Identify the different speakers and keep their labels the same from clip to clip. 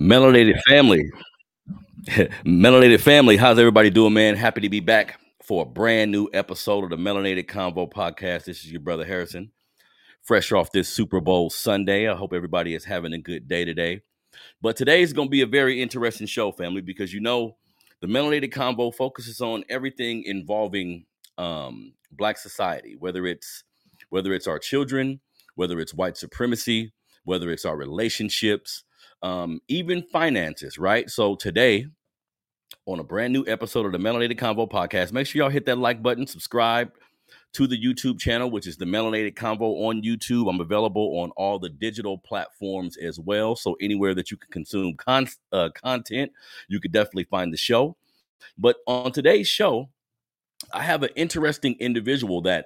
Speaker 1: Melanated family. Melanated family. How's everybody doing, man? Happy to be back for a brand new episode of the Melanated Convo podcast. This is your brother Harrison, fresh off this Super Bowl Sunday. I hope everybody is having a good day today. But today is going to be a very interesting show, family, because the Melanated Convo focuses on everything involving Black society, whether it's our children, whether it's white supremacy, whether it's our relationships, even finances, right? So today, on a brand new episode of the Melanated Convo podcast, make sure y'all hit that like button, subscribe to the YouTube channel, which is the Melanated Convo on YouTube. I'm available on all the digital platforms as well. So anywhere that you can consume content, you could definitely find the show. But on today's show, I have an interesting individual that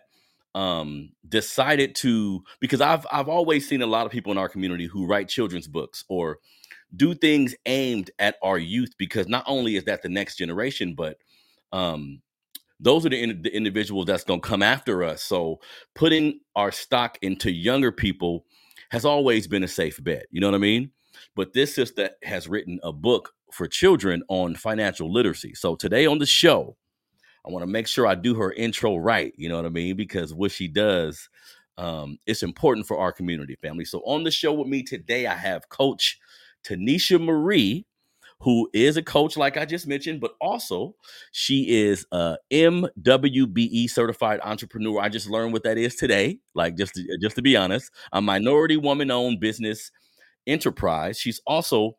Speaker 1: decided to, because I've always seen a lot of people in our community who write children's books or do things aimed at our youth, because not only is that the next generation, but those are the individuals that's going to come after us. So putting our stock into younger people has always been a safe bet. You know what I mean? But this sister has written a book for children on financial literacy. So today on the show, I want to make sure I do her intro right. You know what I mean? Because what she does, it's important for our community, family. So on the show with me today, I have Coach Tanisha Marie, who is a coach, like I just mentioned, but also she is a MWBE certified entrepreneur. I just learned what that is today, like just to be honest, a minority woman-owned business enterprise. She's also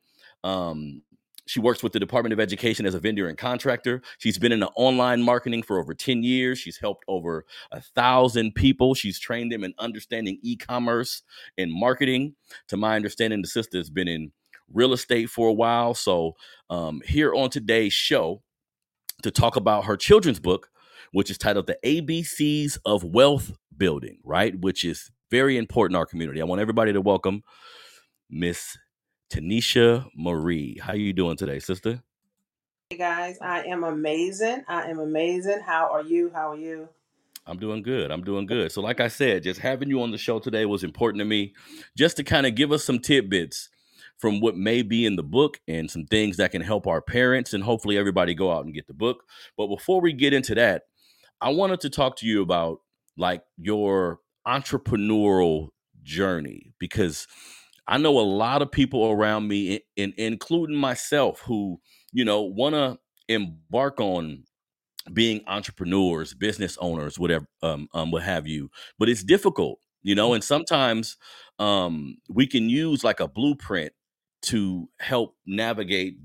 Speaker 1: she works with the Department of Education as a vendor and contractor. She's been in the online marketing for over 10 years. She's helped over 1,000 people. She's trained them in understanding e-commerce and marketing. To my understanding, the sister has been in real estate for a while. So here on today's show to talk about her children's book, which is titled The ABCs of Wealth Building, right? Which is very important in our community. I want everybody to welcome Miss Tanisha Marie. How you doing today, sister?
Speaker 2: Hey guys, I am amazing. I am amazing. How are you? How are you?
Speaker 1: I'm doing good. I'm doing good. So like I said, just having you on the show today was important to me, just to kind of give us some tidbits from what may be in the book and some things that can help our parents and hopefully everybody go out and get the book. But before we get into that, I wanted to talk to you about like your entrepreneurial journey, because I know a lot of people around me, including myself, who, want to embark on being entrepreneurs, business owners, whatever, what have you. But it's difficult, and sometimes we can use like a blueprint to help navigate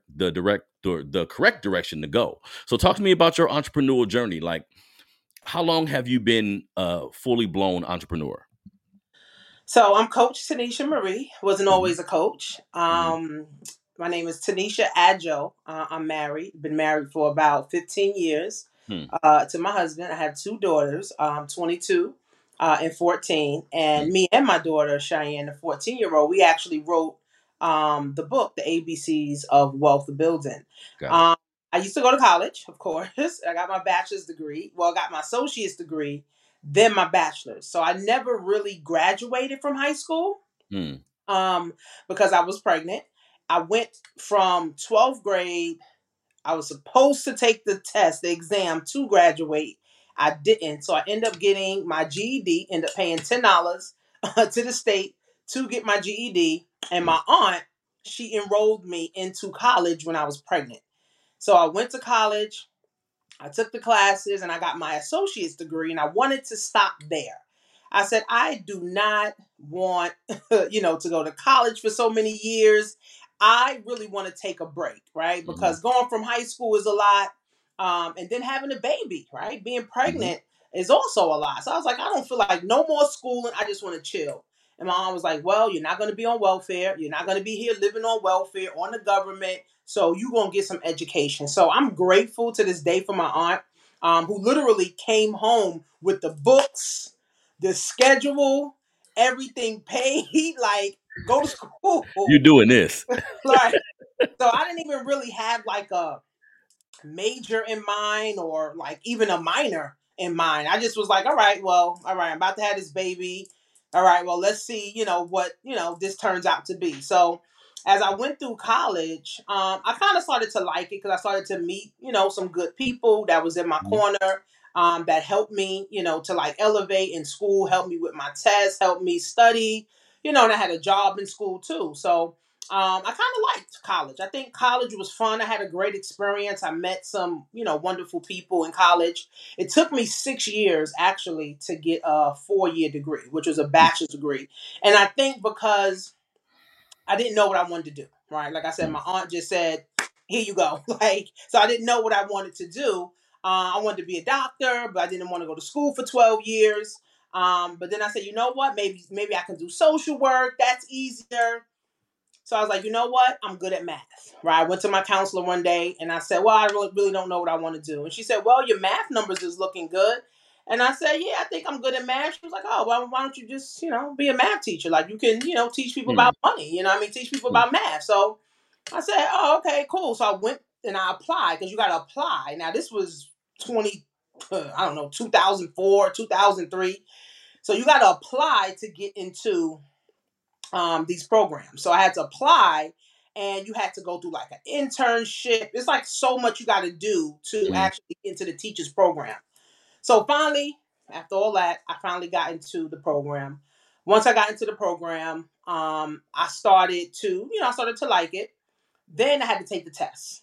Speaker 1: the correct direction to go. So talk to me about your entrepreneurial journey. Like, how long have you been a fully blown entrepreneur?
Speaker 2: So I'm Coach Tanisha Marie. Wasn't
Speaker 1: Hmm.
Speaker 2: always a coach.
Speaker 1: Hmm.
Speaker 2: My name is Tanisha Adjo. I'm married. Been married for about 15 years.
Speaker 1: Hmm.
Speaker 2: To my husband, I have two daughters, 22 and 14. And
Speaker 1: Hmm.
Speaker 2: me and my daughter Cheyenne, the 14-year-old, we actually wrote the book, The ABCs of Wealth Building.
Speaker 1: Got it.
Speaker 2: Um, I used to go to college, of course. I got my bachelor's degree. Well, I got my associate's degree, then my bachelor's. So I never really graduated from high school
Speaker 1: Hmm.
Speaker 2: um, because I was pregnant. I went from 12th grade. I was supposed to take the test, the exam to graduate. I didn't. So I ended up getting my GED, ended up paying $10 to the state to get my GED. And
Speaker 1: Hmm.
Speaker 2: my aunt, she enrolled me into college when I was pregnant. So I went to college. I took the classes and I got my associate's degree, and I wanted to stop there. I said, I do not want, to go to college for so many years. I really want to take a break, right?
Speaker 1: Hmm.
Speaker 2: Because going from high school is a lot. And then having a baby, right? Being
Speaker 1: Hmm.
Speaker 2: pregnant is also a lot. So I was like, I don't feel like no more schooling. I just want to chill. And my mom was like, well, you're not going to be on welfare. You're not going to be here living on welfare, on the government. So you're going to get some education. So I'm grateful to this day for my aunt, who literally came home with the books, the schedule, everything paid, like go to
Speaker 1: You
Speaker 2: school.
Speaker 1: doing this?
Speaker 2: Like, so I didn't even really have like a major in mind or like even a minor in mind. I just was like, all right, I'm about to have this baby. All right, well, let's see, what, this turns out to be. So as I went through college, I kind of started to like it because I started to meet, some good people that was in my
Speaker 1: Mhm.
Speaker 2: corner, that helped me, to like elevate in school, helped me with my tests, helped me study, and I had a job in school too. So I kind of liked college. I think college was fun. I had a great experience. I met some, wonderful people in college. It took me 6 years actually to get a 4-year degree, which was a bachelor's degree. And I think because I didn't know what I wanted to do, right? Like I said, my aunt just said, "Here you go." Like, so I didn't know what I wanted to do. I wanted to be a doctor, but I didn't want to go to school for 12 years. But then I said, you know what? Maybe I can do social work. That's easier. So I was like, you know what? I'm good at math. Right. I went to my counselor one day and I said, well, I really don't know what I want to do. And she said, well, your math numbers is looking good. And I said, yeah, I think I'm good at math. She was like, oh, well, why don't you just, be a math teacher? Like you can, teach people
Speaker 1: Hmm.
Speaker 2: about money, teach people
Speaker 1: Hmm.
Speaker 2: about math. So I said, oh, okay, cool. So I went and I applied because you got to apply. Now this was 20, I don't know, 2004, 2003. So you got to apply to get into these programs. So I had to apply and you had to go through like an internship. It's like so much you got to do to
Speaker 1: Hmm.
Speaker 2: actually get into the teachers program. So finally, after all that, I finally got into the program. Once I got into the program, I started to like it. Then I had to take the test,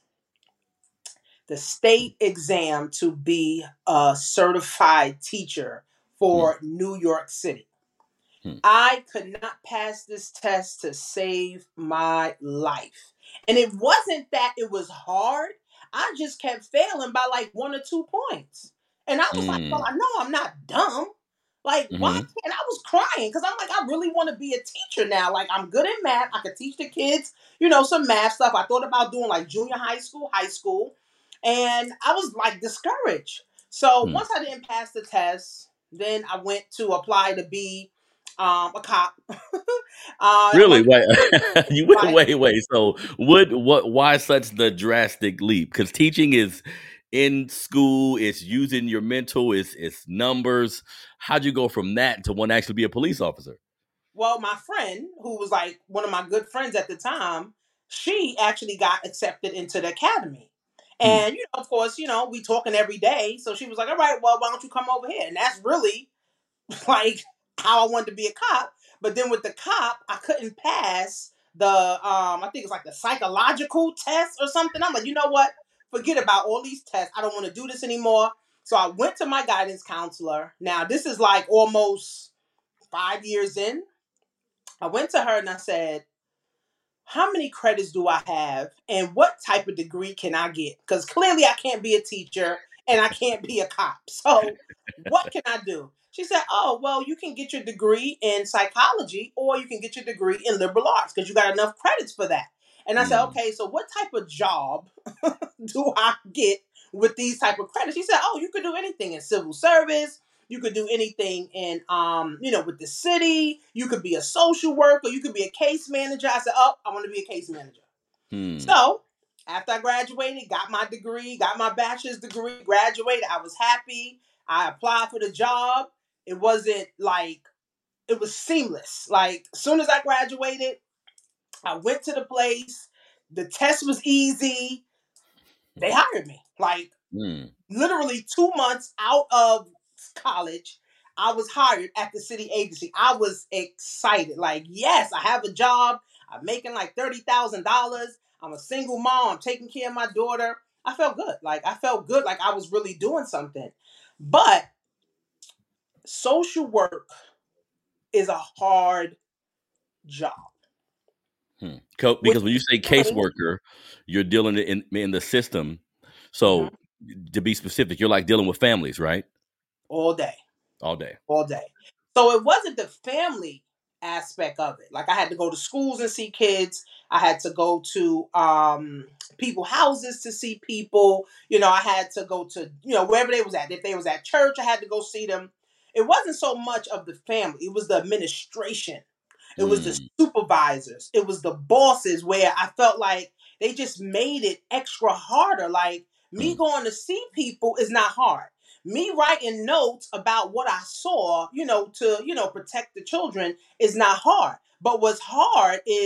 Speaker 2: the state exam to be a certified teacher
Speaker 1: Hmm.
Speaker 2: for New York City.
Speaker 1: Hmm.
Speaker 2: I could not pass this test to save my life. And it wasn't that it was hard. I just kept failing by like 1 or 2 points. And I was like, well,
Speaker 1: Hmm.
Speaker 2: I know I'm not dumb. Like, why
Speaker 1: Hmm.
Speaker 2: can't I was crying because I'm like, I really want to be a teacher now. Like, I'm good at math. I could teach the kids, some math stuff. I thought about doing like junior high school. And I was like discouraged. So
Speaker 1: Hmm.
Speaker 2: once I didn't pass the test, then I went to apply to be a cop. I
Speaker 1: Really?
Speaker 2: wanted
Speaker 1: Wait, you went
Speaker 2: like,
Speaker 1: wait. So, why such the drastic leap? Because teaching is in school, it's using your mental, it's numbers. How'd you go from that to want to actually be a police officer?
Speaker 2: well, my friend, who was like one of my good friends at the time, she actually got accepted into the academy.
Speaker 1: Hmm.
Speaker 2: And, of course, we talking every day. So she was like, all right, well, why don't you come over here? And that's really like how I wanted to be a cop. But then with the cop, I couldn't pass I think it's like the psychological test or something. I'm like, you know what? Forget about all these tests. I don't want to do this anymore. So I went to my guidance counselor. Now this is like almost 5 years in. I went to her and I said, how many credits do I have and what type of degree can I get? Because clearly I can't be a teacher and I can't be a cop. So what can I do? She said, oh, well, you can get your degree in psychology or you can get your degree in liberal arts because you got enough credits for that. And I said,
Speaker 1: Hmm.
Speaker 2: okay, so what type of job do I get with these type of credits? She said, oh, you could do anything in civil service. You could do anything in, with the city. You could be a social worker. You could be a case manager. I said, oh, I want to be a case manager.
Speaker 1: Hmm.
Speaker 2: So after I graduated, got my degree, got my bachelor's degree, graduated, I was happy. I applied for the job. It wasn't like, it was seamless. Like, as soon as I graduated, I went to the place. The test was easy. They hired me. Like,
Speaker 1: Hmm.
Speaker 2: literally 2 months out of college, I was hired at the city agency. I was excited. Like, yes, I have a job. I'm making like $30,000. I'm a single mom. I'm taking care of my daughter. I felt good. Like, I felt good. Like, I was really doing something. But social work is a hard job.
Speaker 1: Hmm.
Speaker 2: When
Speaker 1: Because when you say
Speaker 2: you're doing,
Speaker 1: caseworker, you're dealing in the system.
Speaker 2: mhm,
Speaker 1: So, to be specific, you're like dealing with families, right?
Speaker 2: all day.
Speaker 1: All day.
Speaker 2: All day. So it wasn't the family aspect of it. Like I had to go to schools and see kids. I had to go to people houses to see people. I had to go to, wherever they was at. If they was at church, I had to go see them. It wasn't so much of the family. It was the administration. It was the
Speaker 1: Hmm.
Speaker 2: supervisors. It was the bosses where I felt like they just made it extra harder. Like me
Speaker 1: Hmm.
Speaker 2: going to see people is not hard. Me writing notes about what I saw, to, protect the children is not hard. But what's hard is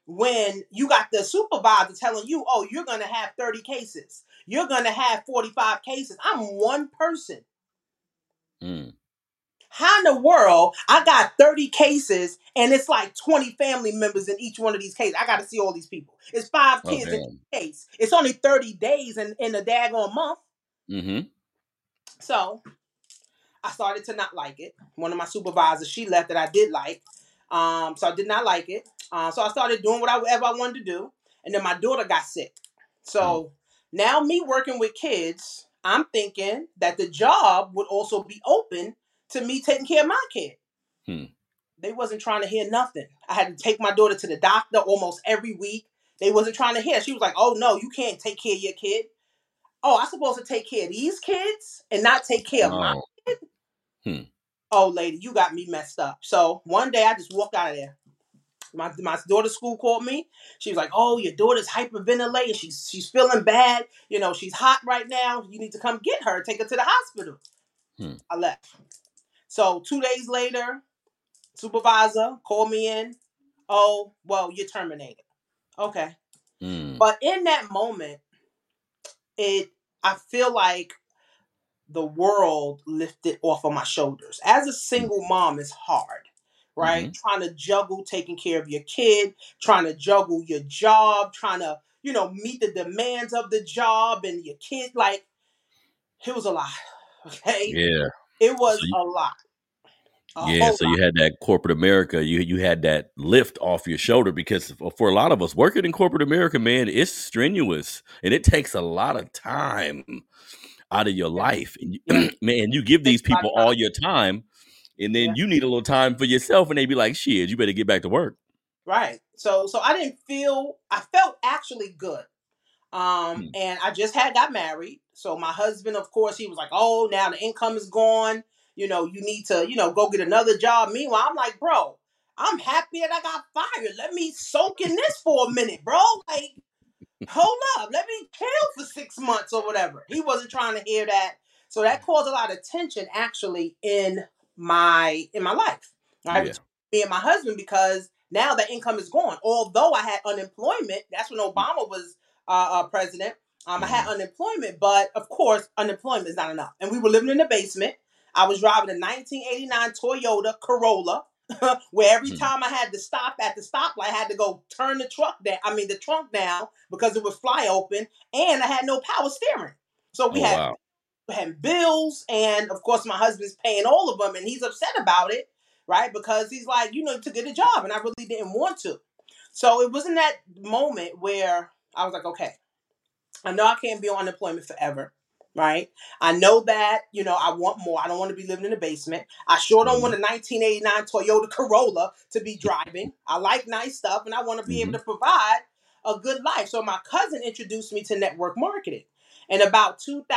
Speaker 2: when you got the supervisor telling you, oh, you're going to have 30 cases. You're going to have 45 cases. I'm one person.
Speaker 1: Mm.
Speaker 2: How in the world I got 30 cases and it's like 20 family members in each one of these cases? I got to see all these people. It's 5
Speaker 1: Oh,
Speaker 2: kids in
Speaker 1: damn.
Speaker 2: each case. It's only 30 days in a daggone month.
Speaker 1: Mm-hmm.
Speaker 2: So I started to not like it. One of my supervisors, she left that I did like. So I did not like it. So I started doing whatever I wanted to do. And then my daughter got sick. So now me working with kids, I'm thinking that the job would also be open to me taking care of my kid. They wasn't trying to hear nothing. I had to take my daughter to the doctor almost every week. They wasn't trying to hear. She was like, oh, no, you can't take care of your kid. Oh, I'm supposed to take care of these kids and not take care of my kid? Oh, lady, you got me messed up. So one day I just walked out of there. My daughter's school called me. She was like, oh, your daughter's hyperventilating. She's feeling bad. You know, she's hot right now. You need to come get her. Take her to the hospital. I left. So 2 days later, supervisor called me in. Oh, well, you're terminated. Okay. But in that moment, I feel like the world lifted off of my shoulders. As a single mom, it's hard, right? Mm-hmm. Trying to juggle taking care of your kid, trying to juggle your job, trying to, meet the demands of the job and your kid. Like, it was a lot. Okay.
Speaker 1: Yeah.
Speaker 2: It was a lot.
Speaker 1: So you had that corporate America, you had that lift off your shoulder, because for a lot of us working in corporate America, man, it's strenuous and it takes a lot of time out of your life. And man, you give these people all your time and then you need a little time for yourself and they be like, shit, you better get back to work.
Speaker 2: Right. So I felt actually good. And I just got married. So my husband, of course, he was like, oh, now the income is gone. You need to, go get another job. Meanwhile, I'm like, bro, I'm happy that I got fired. Let me soak in this for a minute, bro. Like, hold up. Let me chill for 6 months or whatever. He wasn't trying to hear that. So that caused a lot of tension actually in my life. Right? Between me and my husband, because now the income is gone. Although I had unemployment, that's when Obama was president. I had unemployment, but of course, unemployment is not enough. And we were living in the basement. I was driving a 1989 Toyota Corolla, where every time I had to stop at the stoplight, I had to go turn the trunk down because it would fly open, and I had no power steering. So we had bills, and of course, my husband's paying all of them, and he's upset about it, right? Because he's like, to get a job, and I really didn't want to. So it was in that moment where I was like, okay, I know I can't be on unemployment forever, right? I know that, I want more. I don't want to be living in the basement. I sure don't want a 1989 Toyota Corolla to be driving. I like nice stuff, and I want to be able to provide a good life. So my cousin introduced me to network marketing in about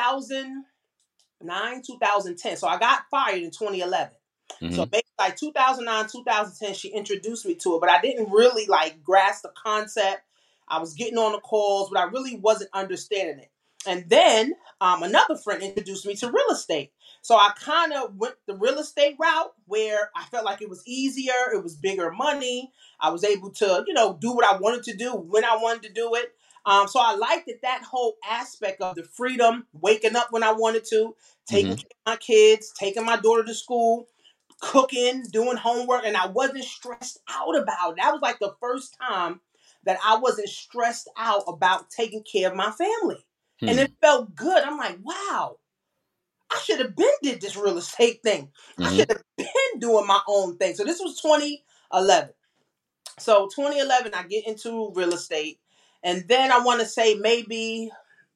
Speaker 2: 2009, 2010. So I got fired in 2011. So maybe like 2009, 2010, she introduced me to it, but I didn't really grasp the concept. I was getting on the calls, but I really wasn't understanding it. And then another friend introduced me to real estate. So I kind of went the real estate route where I felt like it was easier. It was bigger money. I was able to, do what I wanted to do when I wanted to do it. So I liked that whole aspect of the freedom, waking up when I wanted to, taking care of my kids, taking my daughter to school, cooking, doing homework, and I wasn't stressed out about it. That was like the first time that I wasn't stressed out about taking care of my family. And it felt good. I'm like, wow, I should have been did this real estate thing. I should have been doing my own thing. So this was 2011. So 2011, I get into real estate. And then I want to say maybe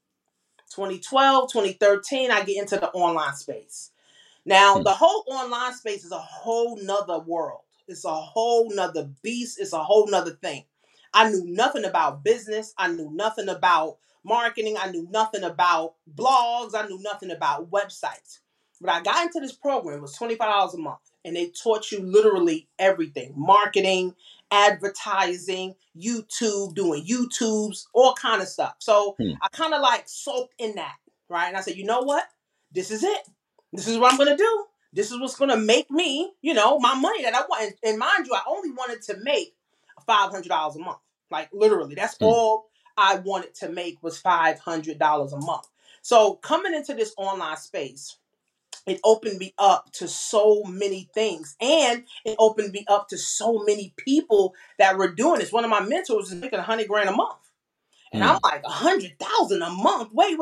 Speaker 2: 2012, 2013, I get into the online space. Now, the whole online space is a whole nother world. It's a whole nother beast. It's a whole nother thing. I knew nothing about business. I knew nothing about marketing. I knew nothing about blogs. I knew nothing about websites. But I got into this program. It was $25 a month. And they taught you literally everything. Marketing, advertising, YouTube, doing YouTubes, all kind of stuff. So I kind of soaked in that, right? And I said, you know what? This is it. This is what I'm going to do. This is what's going to make me, my money that I want. And mind you, I only wanted to make $500 a month. Like literally, that's all I wanted to make was $500 a month. So coming into this online space, it opened me up to so many things, and it opened me up to so many people that were doing this. One of my mentors is making 100 grand a month. And I'm like, 100,000 a month. Wait.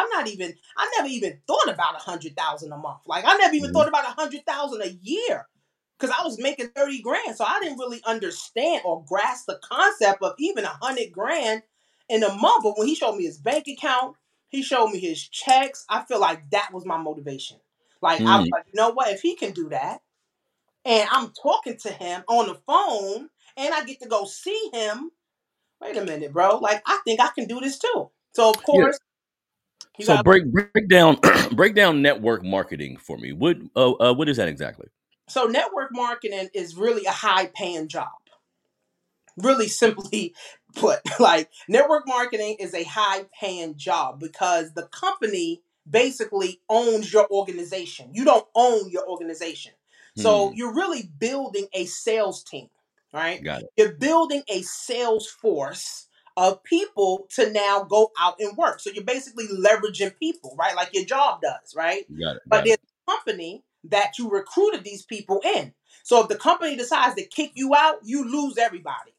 Speaker 2: I never even thought about 100,000 a month. Like I never even thought about 100,000 a year. Because I was making 30 grand. So I didn't really understand or grasp the concept of even 100 grand in a month. But when he showed me his bank account, he showed me his checks, I feel like that was my motivation. Like I was like, you know what? If he can do that, and I'm talking to him on the phone, and I get to go see him, wait a minute, bro. Like, I think I can do this too. So, of
Speaker 1: Yeah.
Speaker 2: course, you
Speaker 1: So
Speaker 2: got
Speaker 1: break down break down network marketing for me. What is that exactly?
Speaker 2: so network marketing is really a high paying job. Really simply put, like network marketing is a high paying job because the company basically owns your organization. You don't own your organization. So you're really building a sales team, right?
Speaker 1: Got it.
Speaker 2: You're building a sales force of people to now go out and work. So you're basically leveraging people, right? Like your job does, right?
Speaker 1: Got it.
Speaker 2: But there's a company that you recruited these people in. So if the company decides to kick you out, you lose everybody.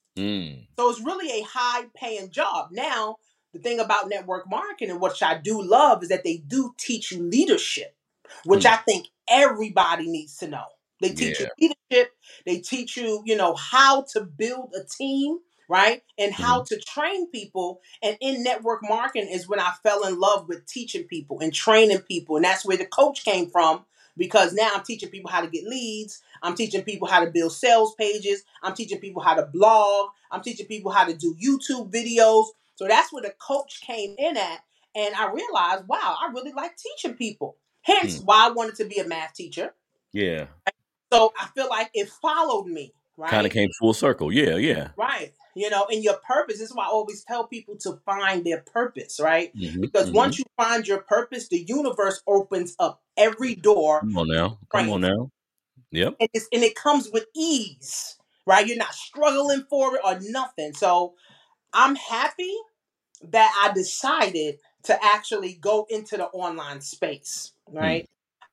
Speaker 2: So it's really a high paying job. Now, the thing about network marketing, which I do love, is that they do teach you leadership, which I think everybody needs to know. They teach you leadership. They teach you, how to build a team, right? And how to train people. And in network marketing is when I fell in love with teaching people and training people. And that's where the coach came from, because now I'm teaching people how to get leads. I'm teaching people how to build sales pages. I'm teaching people how to blog. I'm teaching people how to do YouTube videos. So that's where the coach came in at. And I realized, wow, I really like teaching people. Hence why I wanted to be a math teacher.
Speaker 1: Yeah.
Speaker 2: So I feel like it followed me, right?
Speaker 1: Kind of came full circle. Yeah.
Speaker 2: Right. And your purpose, this is why I always tell people to find their purpose, right? Because once you find your purpose, the universe opens up every door.
Speaker 1: Come on now. Yep.
Speaker 2: And it comes with ease, right? You're not struggling for it or nothing. So I'm happy that I decided to actually go into the online space, right?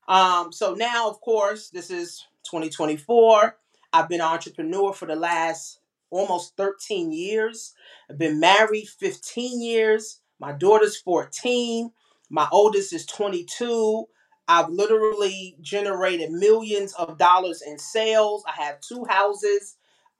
Speaker 2: So now, of course, this is 2024. I've been an entrepreneur for the last almost 13 years. I've been married 15 years. My daughter's 14. My oldest is 22. I've literally generated millions of dollars in sales. I have 2 houses.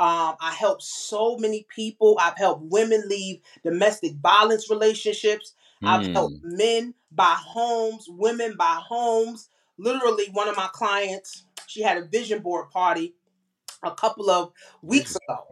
Speaker 2: I help so many people. I've helped women leave domestic violence relationships. I've helped men buy homes, women buy homes. Literally, one of my clients, she had a vision board party a couple of weeks ago.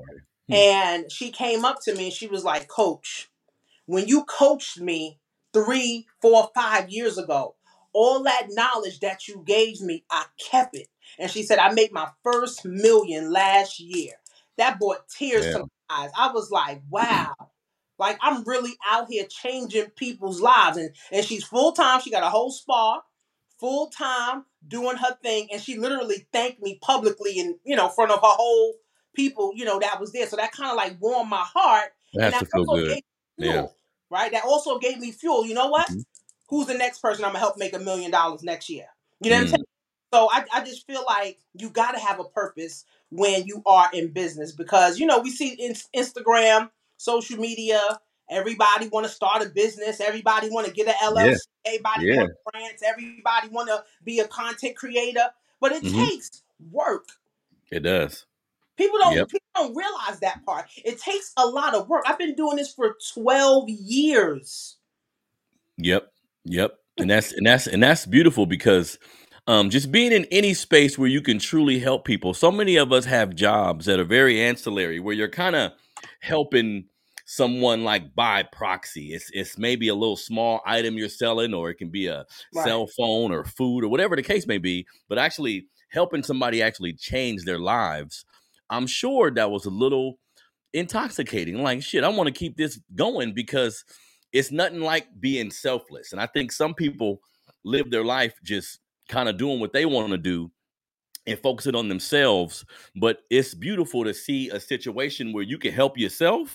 Speaker 2: And she came up to me and she was like, Coach, when you coached me 3, 4, 5 years ago, all that knowledge that you gave me, I kept it. And she said, I made my first million last year. That brought tears to my eyes. I was like, wow. Like, I'm really out here changing people's lives. And she's full-time. She got a whole spa, full-time, doing her thing. And she literally thanked me publicly in, front of her whole people, that was there. So that kind of like warmed my heart.
Speaker 1: That has to feel good.
Speaker 2: Gave me fuel, right? That also gave me fuel. You know what? Who's the next person I'm going to help make $1 million next year? You know what I'm saying? So I just feel like you got to have a purpose when you are in business because, we see Instagram, social media, everybody want to start a business. Everybody want to get an LLC. Everybody want grants. Everybody want to be a content creator. But it takes work.
Speaker 1: It does.
Speaker 2: People don't realize that part. It takes a lot of work. I've been doing this for 12 years.
Speaker 1: Yep. And that's beautiful because just being in any space where you can truly help people. So many of us have jobs that are very ancillary where you're kind of helping someone like by proxy. It's maybe a little small item you're selling, or it can be a cell phone or food or whatever the case may be, but actually helping somebody actually change their lives. I'm sure that was a little intoxicating. Like, shit, I want to keep this going because it's nothing like being selfless. And I think some people live their life just kind of doing what they want to do and focusing on themselves. But it's beautiful to see a situation where you can help yourself,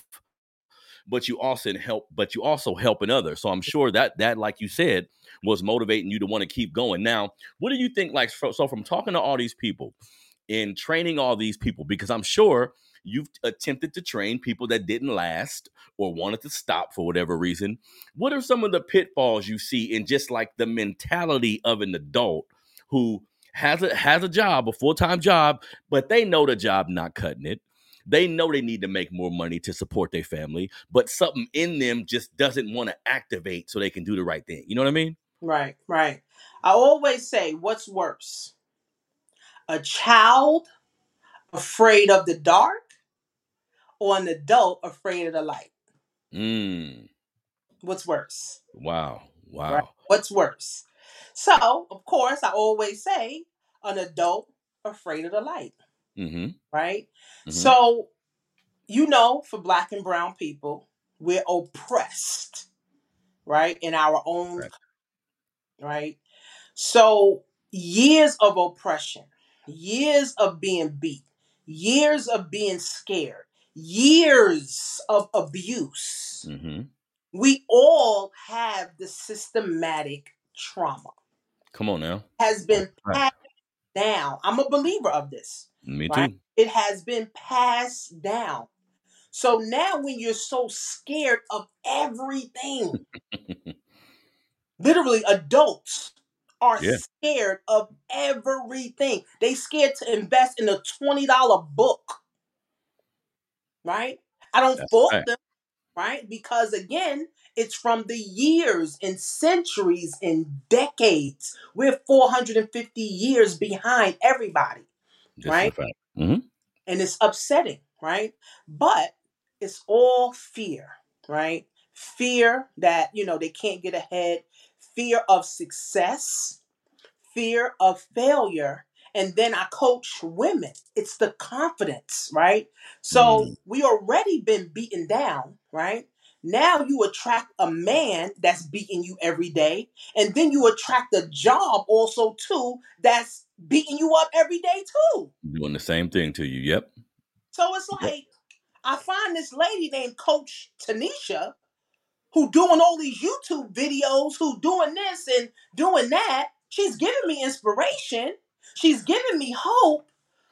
Speaker 1: but you also helping others. So I'm sure that like you said was motivating you to want to keep going. Now, what do you think? Like, so from talking to all these people and training all these people, because I'm sure you've attempted to train people that didn't last or wanted to stop for whatever reason. What are some of the pitfalls you see in just like the mentality of an adult who has a job, a full-time job, but they know the job not cutting it? They know they need to make more money to support their family, but something in them just doesn't want to activate so they can do the right thing. You know what I mean?
Speaker 2: Right, right. I always say, what's worse? A child afraid of the dark or an adult afraid of the light?
Speaker 1: Mm.
Speaker 2: What's worse?
Speaker 1: Wow.
Speaker 2: Right?
Speaker 1: Wow.
Speaker 2: What's worse? So, of course, I always say an adult afraid of the light,
Speaker 1: Mm-hmm.
Speaker 2: right?
Speaker 1: Mm-hmm.
Speaker 2: So, for Black and brown people, we're oppressed, right? In our own,
Speaker 1: Right.
Speaker 2: right? So, years of oppression, years of being beat, years of being scared, years of abuse.
Speaker 1: Mm-hmm.
Speaker 2: We all have the systematic trauma
Speaker 1: Come on now.
Speaker 2: has
Speaker 1: That's
Speaker 2: been
Speaker 1: right.
Speaker 2: passed down. I'm a believer of this,
Speaker 1: Me
Speaker 2: right?
Speaker 1: too.
Speaker 2: It has been passed down. So now when you're so scared of everything, literally adults are
Speaker 1: Yeah.
Speaker 2: scared of everything. They scared to invest in a $20 book, right? I don't
Speaker 1: That's
Speaker 2: fault
Speaker 1: right.
Speaker 2: them, right? Because again, it's from the years and centuries and decades. We're 450 years behind everybody,
Speaker 1: This is a
Speaker 2: right?
Speaker 1: fact. Mm-hmm.
Speaker 2: And it's upsetting, right? But it's all fear, right? Fear that, they can't get ahead, fear of success, fear of failure. And then I coach women. It's the confidence, right? So
Speaker 1: Mm.
Speaker 2: we already been beaten down, right? Now you attract a man that's beating you every day, and then you attract a job also too that's beating you up every day too.
Speaker 1: Doing the same thing to you. Yep.
Speaker 2: So it's
Speaker 1: Yep.
Speaker 2: like I find this lady named Coach Tanisha who doing all these YouTube videos, who doing this and doing that. She's giving me inspiration. She's giving me hope,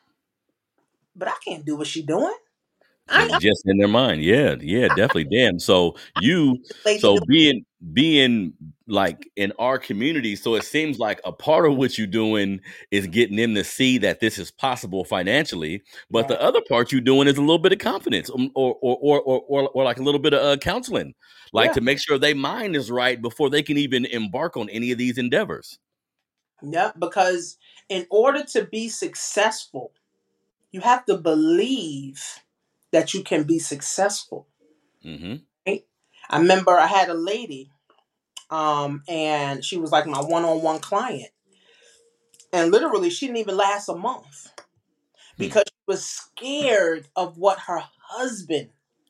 Speaker 2: but I can't do what she's doing.
Speaker 1: It's
Speaker 2: I'm
Speaker 1: just in their mind. Yeah, yeah, definitely. Damn. So
Speaker 2: lady
Speaker 1: so
Speaker 2: do.
Speaker 1: being like in our community, so it seems like a part of what you're doing is getting them to see that this is possible financially, but
Speaker 2: Right.
Speaker 1: the other part you're doing is a little bit of confidence, or like a little bit of counseling, like
Speaker 2: Yeah.
Speaker 1: to make sure their mind is right before they can even embark on any of these endeavors.
Speaker 2: Yeah. Because in order to be successful, you have to believe that you can be successful.
Speaker 1: Mm-hmm.
Speaker 2: Right? I remember I had a lady, and she was like my one-on-one client. And literally she didn't even last a month
Speaker 1: Hmm.
Speaker 2: because she was scared of what her husband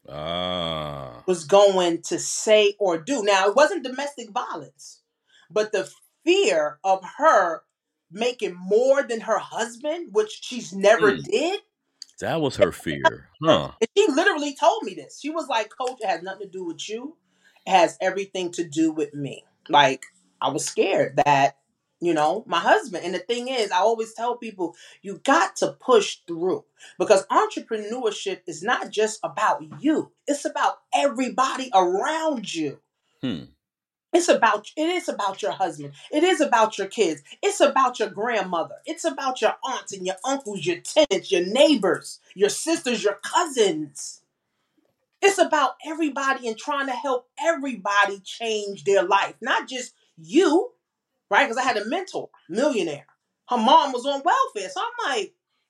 Speaker 1: Ah.
Speaker 2: was going to say or do. Now, it wasn't domestic violence, but the fear of her making more than her husband, which she's never
Speaker 1: Hmm.
Speaker 2: did.
Speaker 1: That was her fear,
Speaker 2: Her,
Speaker 1: huh?
Speaker 2: and she literally told me this. She was like, Coach, it has nothing to do with you. It has everything to do with me. Like, I was scared that, my husband. And the thing is, I always tell people, you got to push through because entrepreneurship is not just about you, it's about everybody around you.
Speaker 1: Hmm.
Speaker 2: It is about your husband. It is about your kids. It's about your grandmother. It's about your aunts and your uncles, your tenants, your neighbors, your sisters, your cousins. It's about everybody and trying to help everybody change their life, not just you, right? Because I had a mentor, millionaire. Her mom was on welfare. So I'm like,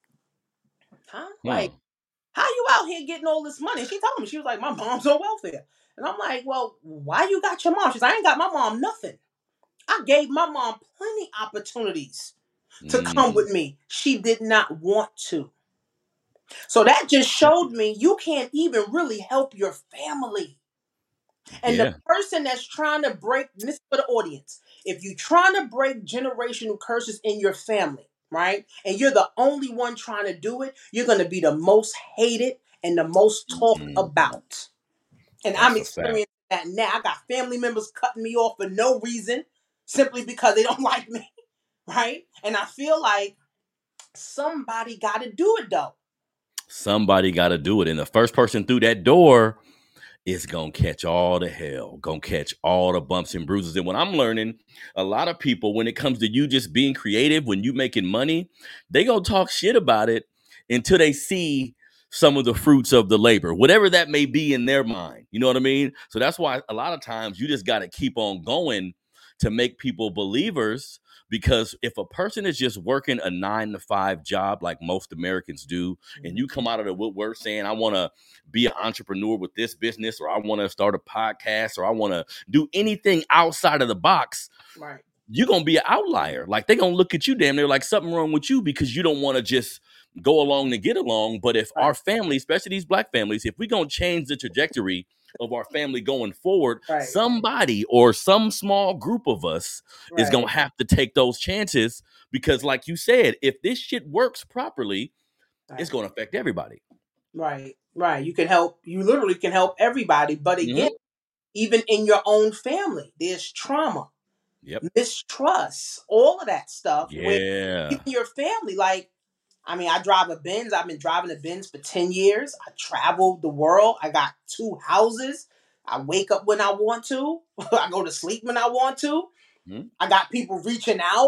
Speaker 2: huh?
Speaker 1: Huh.
Speaker 2: Like, how you out here getting all this money? She told me, she was like, my mom's on welfare. And I'm like, well, why you got your mom? She's like, I ain't got my mom nothing. I gave my mom plenty opportunities to come
Speaker 1: Mm.
Speaker 2: with me. She did not want to. So that just showed me you can't even really help your family. And the
Speaker 1: Yeah.
Speaker 2: person that's trying to break, and this is for the audience, if you're trying to break generational curses in your family, right? And you're the only one trying to do it, you're going to be the most hated and the most talked
Speaker 1: Mhm.
Speaker 2: about. And I'm
Speaker 1: That's a fact.
Speaker 2: experiencing that now. I got family members cutting me off for no reason, simply because they don't like me, right? And I feel like somebody got to do it though.
Speaker 1: Somebody got to do it. And the first person through that door is going to catch all the hell, going to catch all the bumps and bruises. And what I'm learning, a lot of people, when it comes to you just being creative, when you making money, they going to talk shit about it until they see some of the fruits of the labor, whatever that may be in their mind. You know what I mean? So that's why a lot of times you just got to keep on going to make people believers. Because if a person is just working a 9 to 5 job like most Americans do, and you come out of the woodwork saying, I want to be an entrepreneur with this business, or I want to start a podcast, or I want to do anything outside of the box,
Speaker 2: Right.
Speaker 1: you're going to be an outlier. Like they're going to look at you damn near like something wrong with you because you don't want to just go along to get along. But if
Speaker 2: Right.
Speaker 1: our family, especially these black families, if we're going to change the trajectory of our family going forward,
Speaker 2: Right.
Speaker 1: somebody or some small group of us is
Speaker 2: Right.
Speaker 1: going to have to take those chances because like you said, if this shit works properly,
Speaker 2: Right.
Speaker 1: it's going to affect everybody.
Speaker 2: Right. Right. You literally can help everybody. But again, even in your own family, there's trauma, mistrust, all of that stuff. Where
Speaker 1: Yeah.
Speaker 2: even your family, like, I mean, I drive a Benz. I've been driving a Benz for 10 years. I traveled the world. I got 2 houses. I wake up when I want to. I go to sleep when I want to.
Speaker 1: Mm-hmm.
Speaker 2: I got people reaching out,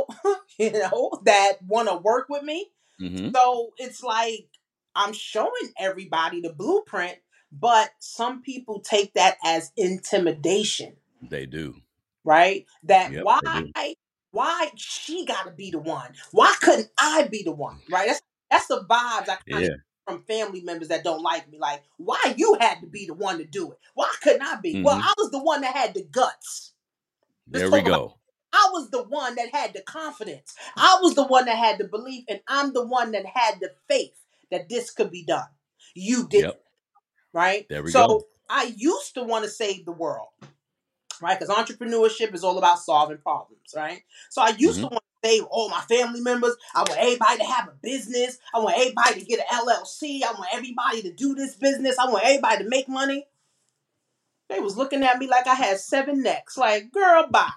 Speaker 2: that want to work with me.
Speaker 1: Mm-hmm.
Speaker 2: So it's like I'm showing everybody the blueprint, but some people take that as intimidation.
Speaker 1: They do.
Speaker 2: Right? That
Speaker 1: Yep, they do.
Speaker 2: why she got to be the one? Why couldn't I be the one? Right? That's the vibes I kind of get from family members that don't like me. Like, why you had to be the one to do it? Why couldn't I be? Well, I was the one that had the guts.
Speaker 1: There we go.
Speaker 2: I was the one that had the confidence. I was the one that had the belief, and I'm the one that had the faith that this could be done. You didn't.
Speaker 1: Yep.
Speaker 2: Right?
Speaker 1: There we
Speaker 2: So
Speaker 1: go.
Speaker 2: I used to want to save the world. Right? Because entrepreneurship is all about solving problems, right? So I used to want to save all my family members. I want everybody to have a business. I want everybody to get an LLC. I want everybody to do this business. I want everybody to make money. They was looking at me like I had 7 necks. Like, girl, bye.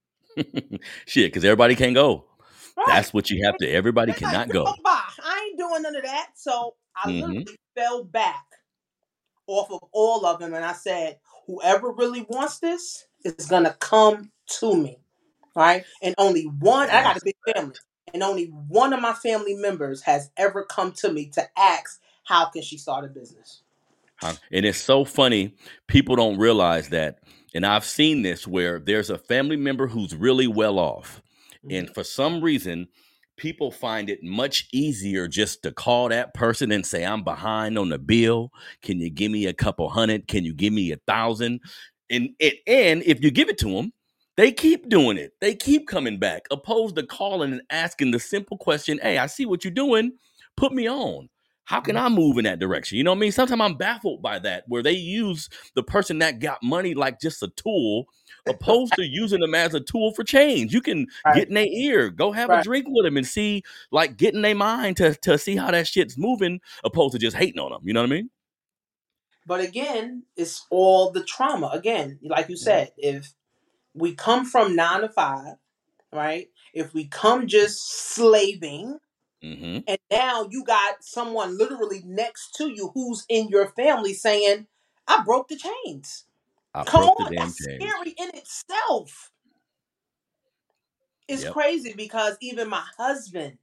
Speaker 1: Shit, because everybody can't go.
Speaker 2: Right.
Speaker 1: That's what you have to. Everybody
Speaker 2: They're
Speaker 1: cannot
Speaker 2: like, girl,
Speaker 1: go.
Speaker 2: bye. I ain't doing none of that. So I literally fell back off of all of them, and I said, whoever really wants this is gonna come to me. Right? And only one, I got a big family, and only one of my family members has ever come to me to ask, how can she start a business?
Speaker 1: And it's so funny. People don't realize that. And I've seen this where there's a family member who's really well off. And for some reason, people find it much easier just to call that person and say, I'm behind on the bill. Can you give me a couple hundred? Can you give me 1,000? And if you give it to them, they keep doing it. They keep coming back, opposed to calling and asking the simple question, hey, I see what you're doing. Put me on. How can I move in that direction? You know what I mean? Sometimes I'm baffled by that, where they use the person that got money like just a tool, opposed to using them as a tool for change. You can get in their ear, go have a drink with them and see, like, get in their mind to see how that shit's moving, opposed to just hating on them. You know what I mean?
Speaker 2: But again, it's all the trauma. Again, like you said, if we come from 9 to 5, right? If we come just slaving, and now you got someone literally next to you who's in your family saying, I broke the chains. Come on, that's scary in itself. It's crazy because even my husband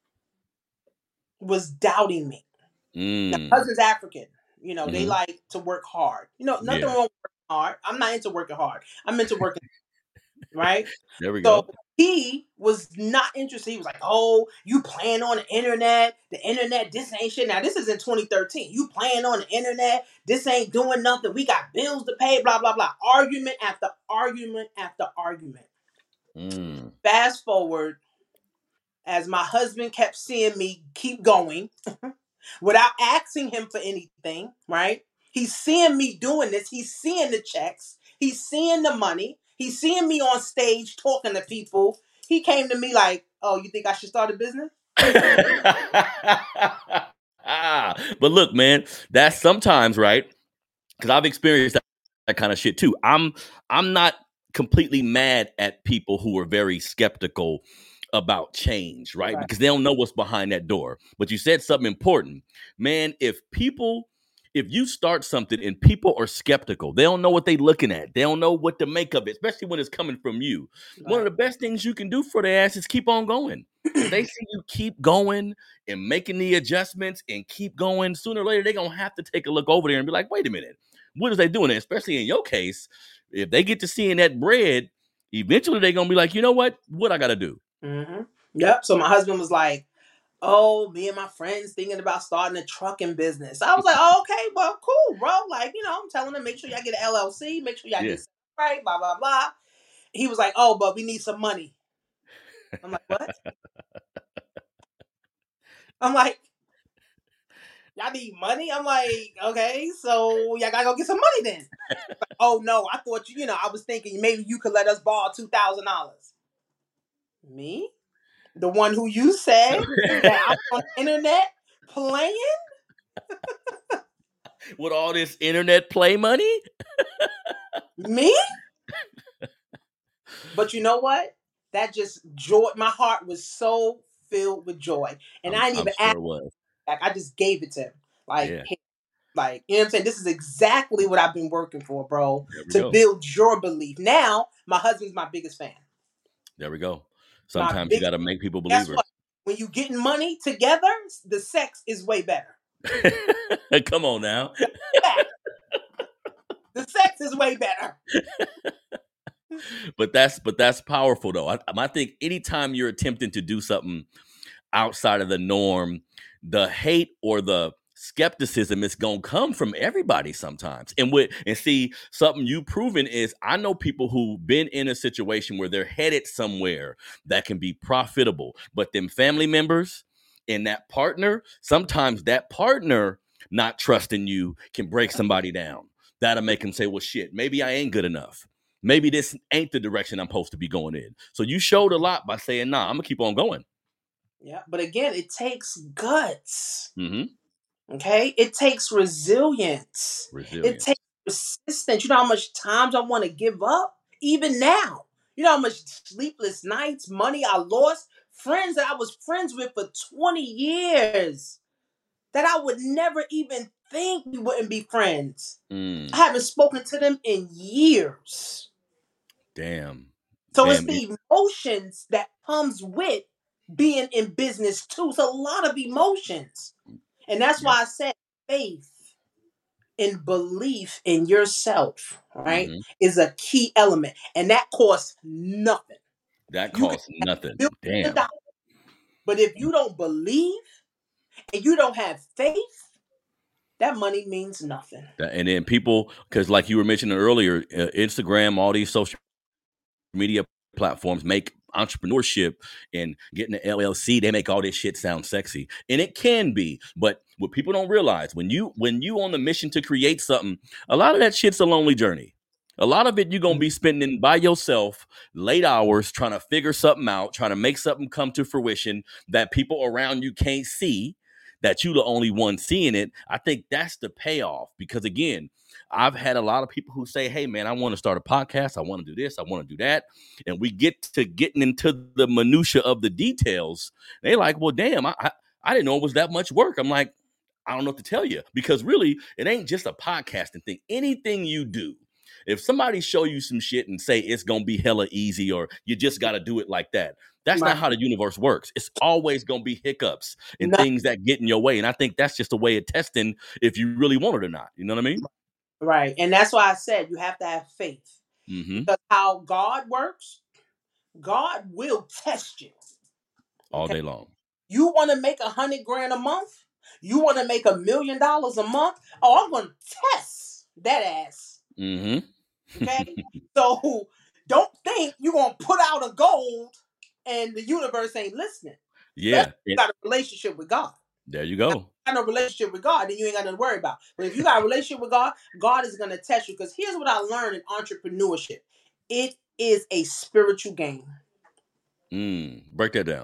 Speaker 2: was doubting me. Now, my husband's African. You know, they like to work hard. You know, nothing wrong with working hard. I'm not into working hard. I'm into working, right?
Speaker 1: There we
Speaker 2: So
Speaker 1: go.
Speaker 2: he was not interested. He was like, oh, you playing on the internet. The internet, this ain't shit. Now, this is in 2013. You playing on the internet. This ain't doing nothing. We got bills to pay, blah, blah, blah. Argument after argument after argument. Fast forward, as my husband kept seeing me keep going without asking him for anything, right? He's seeing me doing this. He's seeing the checks. He's seeing the money. He's seeing me on stage talking to people. He came to me like, oh, you think I should start a business?
Speaker 1: But look, man, that's sometimes right because I've experienced that kind of shit too. I'm not completely mad at people who are very skeptical about change, right?
Speaker 2: Right.
Speaker 1: Because they don't know what's behind that door. But you said something important, man. If you start something and people are skeptical, they don't know what they're looking at. They don't know what to make of it, especially when it's coming from you. One of
Speaker 2: Right.
Speaker 1: the best things you can do for their ass is keep on going. If they see you keep going and making the adjustments and keep going, sooner or later they're gonna have to take a look over there and be like, wait a minute, what is they doing? And especially in your case, if they get to seeing that bread, eventually they're gonna be like, you know what I gotta do.
Speaker 2: Mm-hmm. Yep. So my husband was like, "Oh, me and my friends thinking about starting a trucking business." I was like, "Oh, okay, well, cool, bro. Like, I'm telling them, make sure y'all get an LLC, make sure y'all
Speaker 1: Yeah.
Speaker 2: get right, blah blah blah." He was like, "Oh, but we need some money." I'm like, "What?" I'm like, "Y'all need money?" I'm like, "Okay, so y'all gotta go get some money then." Like, "Oh no, I thought I was thinking maybe you could let us borrow $2,000." Me, the one who you said that I was on the internet playing.
Speaker 1: With all this internet play money?
Speaker 2: Me? But you know what? That just joy. My heart was so filled with joy, and I didn't
Speaker 1: I'm
Speaker 2: even
Speaker 1: sure
Speaker 2: ask
Speaker 1: it was.
Speaker 2: back. I just gave it to him. Like,
Speaker 1: Yeah.
Speaker 2: hey, like you know what I'm saying. This is exactly what I've been working for, bro.
Speaker 1: There we
Speaker 2: To
Speaker 1: go.
Speaker 2: build your belief. Now, my husband's my biggest fan.
Speaker 1: There we go.
Speaker 2: My
Speaker 1: Sometimes you
Speaker 2: big.
Speaker 1: got to make people
Speaker 2: Guess
Speaker 1: believers.
Speaker 2: what? When you getting money together, the sex is way better.
Speaker 1: Come on now.
Speaker 2: Fact. The sex is way better.
Speaker 1: But that's powerful though. I think anytime you're attempting to do something outside of the norm, the hate or the skepticism is gonna come from everybody sometimes. And see, something you proven is I know people who've been in a situation where they're headed somewhere that can be profitable, but them family members and that partner, sometimes that partner not trusting you can break somebody down. That'll make them say, well, shit, maybe I ain't good enough. Maybe this ain't the direction I'm supposed to be going in. So you showed a lot by saying, nah, I'm gonna keep on going.
Speaker 2: Yeah, but again, it takes guts.
Speaker 1: Mm-hmm.
Speaker 2: Okay, it takes resilience. It
Speaker 1: Resilience.
Speaker 2: takes persistence. You know how much times I want to give up, even now. You know how much sleepless nights, money I lost, friends that I was friends with for 20 years that I would never even think we wouldn't be friends. I
Speaker 1: Mm,
Speaker 2: haven't spoken to them in years.
Speaker 1: damn.
Speaker 2: So it's
Speaker 1: Damn.
Speaker 2: the emotions that comes with being in business too. It's a lot of emotions. And that's
Speaker 1: Yeah.
Speaker 2: why I said faith and belief in yourself, right,
Speaker 1: Hmm.
Speaker 2: is a key element. And that costs nothing.
Speaker 1: That
Speaker 2: You can
Speaker 1: costs
Speaker 2: have
Speaker 1: nothing.
Speaker 2: millions of
Speaker 1: Damn.
Speaker 2: dollars, but if you don't believe and you don't have faith, that money means nothing.
Speaker 1: And then people, because like you were mentioning earlier, Instagram, all these social media platforms make entrepreneurship and getting an LLC, they make all this shit sound sexy. And it can be, but what people don't realize when you on the mission to create something, a lot of that shit's a lonely journey. A lot of it you're gonna be spending by yourself, late hours trying to figure something out, trying to make something come to fruition that people around you can't see, that you the only one seeing it. I think that's the payoff. Because again, I've had a lot of people who say, hey, man, I want to start a podcast. I want to do this. I want to do that. And we get to getting into the minutia of the details. They like, well, damn, I didn't know it was that much work. I'm like, I don't know what to tell you. Because really, it ain't just a podcasting thing. Anything you do, if somebody show you some shit and say it's going to be hella easy or you just got to do it like that, that's not
Speaker 2: Right.
Speaker 1: how the universe works. It's always going to be hiccups and
Speaker 2: Not
Speaker 1: things that get in your way. And I think that's just a way of testing if you really want it or not. You know what I mean?
Speaker 2: right. And that's why I said you have to have faith.
Speaker 1: Mm-hmm.
Speaker 2: Because how God works, God will test you.
Speaker 1: All
Speaker 2: Okay.
Speaker 1: day long.
Speaker 2: You want to make 100 grand a month? You want to make $1 million a month? Oh, I'm going to test that ass.
Speaker 1: Mm-hmm.
Speaker 2: Okay. So don't think you're going to put out a gold and the universe ain't listening. Especially
Speaker 1: Yeah.
Speaker 2: if you got a relationship with God.
Speaker 1: There you
Speaker 2: If you
Speaker 1: go.
Speaker 2: got no relationship with God, then you ain't got nothing to worry about. But if you got a relationship with God, God is going to test you. Because here's what I learned in entrepreneurship: it is a spiritual game.
Speaker 1: Break that down.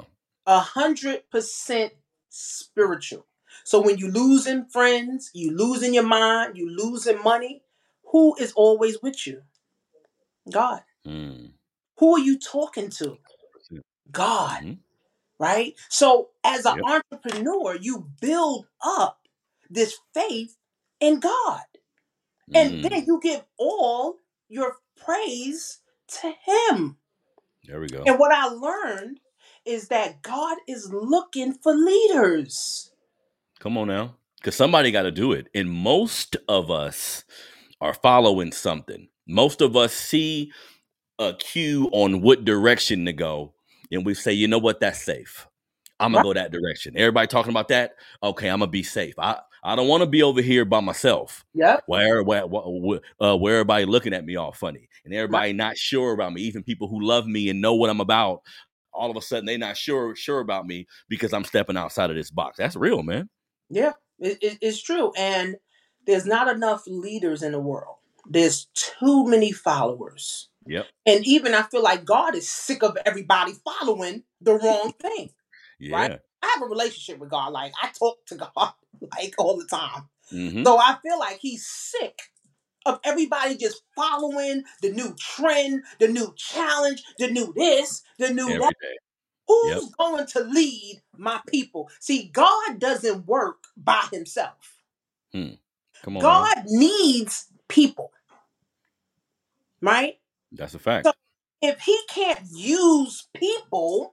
Speaker 2: 100% spiritual. So when you losing friends, you losing your mind, you losing money, who is always with you? God.
Speaker 1: Mm.
Speaker 2: Who are you talking to? God,
Speaker 1: Mm-hmm.
Speaker 2: right? So as an
Speaker 1: Yep.
Speaker 2: entrepreneur, you build up this faith in God. And then
Speaker 1: Mm.
Speaker 2: you give all your praise to Him.
Speaker 1: There we go.
Speaker 2: And what I learned is that God is looking for leaders.
Speaker 1: Come on now. Because somebody got to do it. And most of us are following something. Most of us see a cue on what direction to go. And we say, you know what, that's safe. I'm gonna
Speaker 2: Right?
Speaker 1: go that direction. Everybody talking about that. Okay, I'm gonna be safe. I don't want to be over here by myself,
Speaker 2: Yep.
Speaker 1: where everybody looking at me all funny, and
Speaker 2: Right.
Speaker 1: everybody not sure about me. Even people who love me and know what I'm about, all of a sudden they not sure about me because I'm stepping outside of this box. That's real, man.
Speaker 2: Yeah, it's true. And there's not enough leaders in the world. There's too many followers.
Speaker 1: Yep.
Speaker 2: And even I feel like God is sick of everybody following the wrong thing. Right?
Speaker 1: Yeah.
Speaker 2: I have a relationship with God. Like I talk to God like all the time.
Speaker 1: Mm-hmm.
Speaker 2: So I feel like He's sick of everybody just following the new trend, the new challenge, the new this, the new that.
Speaker 1: Every day. Yep.
Speaker 2: Who's going to lead my people? See, God doesn't work by Himself.
Speaker 1: Hmm. Come on now.
Speaker 2: God needs people, right?
Speaker 1: That's a
Speaker 2: So
Speaker 1: fact.
Speaker 2: if He can't use people,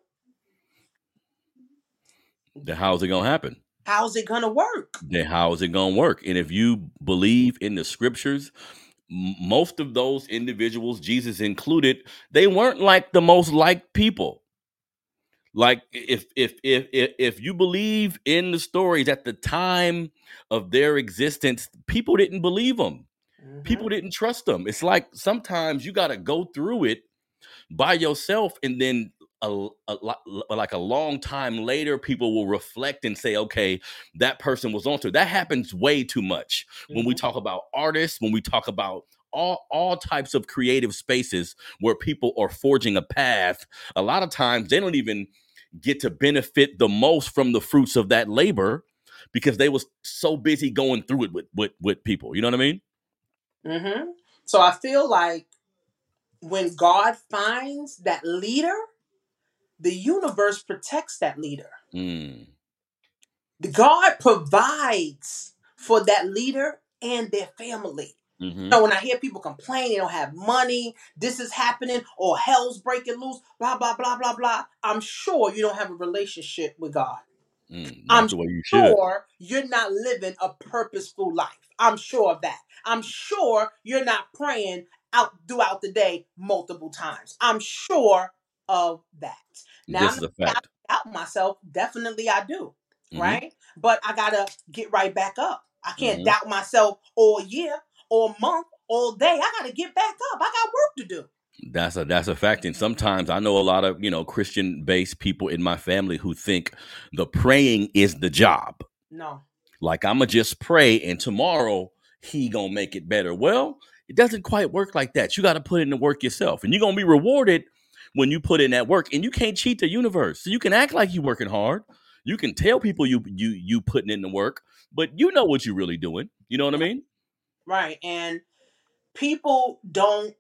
Speaker 1: Then how's it gonna happen?
Speaker 2: how's it going to work?
Speaker 1: Then how is it gonna work? And if you believe in the scriptures, most of those individuals, Jesus included, they weren't like the most liked people. Like if you believe in the stories at the time of their existence, people didn't believe them.
Speaker 2: Mm-hmm.
Speaker 1: People didn't trust them. It's like sometimes you got to go through it by yourself, and then like a long time later, people will reflect and say, "Okay, that person was onto it." That happens way too much when we
Speaker 2: Mm-hmm.
Speaker 1: talk about artists, when we talk about all types of creative spaces where people are forging a path. A lot of times, they don't even get to benefit the most from the fruits of that labor because they was so busy going through it with people. You know what I mean?
Speaker 2: Mm-hmm. So I feel like when God finds that leader, the universe protects that leader.
Speaker 1: Mm.
Speaker 2: God provides for that leader and their family.
Speaker 1: Hmm.
Speaker 2: So when I hear people complain they don't have money, this is happening, or hell's breaking loose, blah, blah, blah, blah, blah, I'm sure you don't have a relationship with God.
Speaker 1: Not
Speaker 2: I'm
Speaker 1: the way you should.
Speaker 2: sure you're not living a purposeful life. I'm sure of that. I'm sure you're not praying out throughout the day multiple times. I'm sure of that. Now,
Speaker 1: This
Speaker 2: I'm
Speaker 1: is
Speaker 2: not
Speaker 1: a fact.
Speaker 2: out myself. Definitely I do.
Speaker 1: Hmm.
Speaker 2: Right? But I got to get right back up. I can't
Speaker 1: Hmm.
Speaker 2: doubt myself all year, all month, all day. I got to get back up. I got work to do.
Speaker 1: That's a fact. And sometimes I know a lot of Christian based people in my family who think the praying is the job.
Speaker 2: No.
Speaker 1: Like I'ma just pray and tomorrow he gonna make it better. Well, it doesn't quite work like that. You got to put in the work yourself, and you're gonna be rewarded when you put in that work. And you can't cheat the universe. So you can act like you're working hard. You can tell people you putting in the work, but you know what you're really doing. You know what I mean?
Speaker 2: Right. And people don't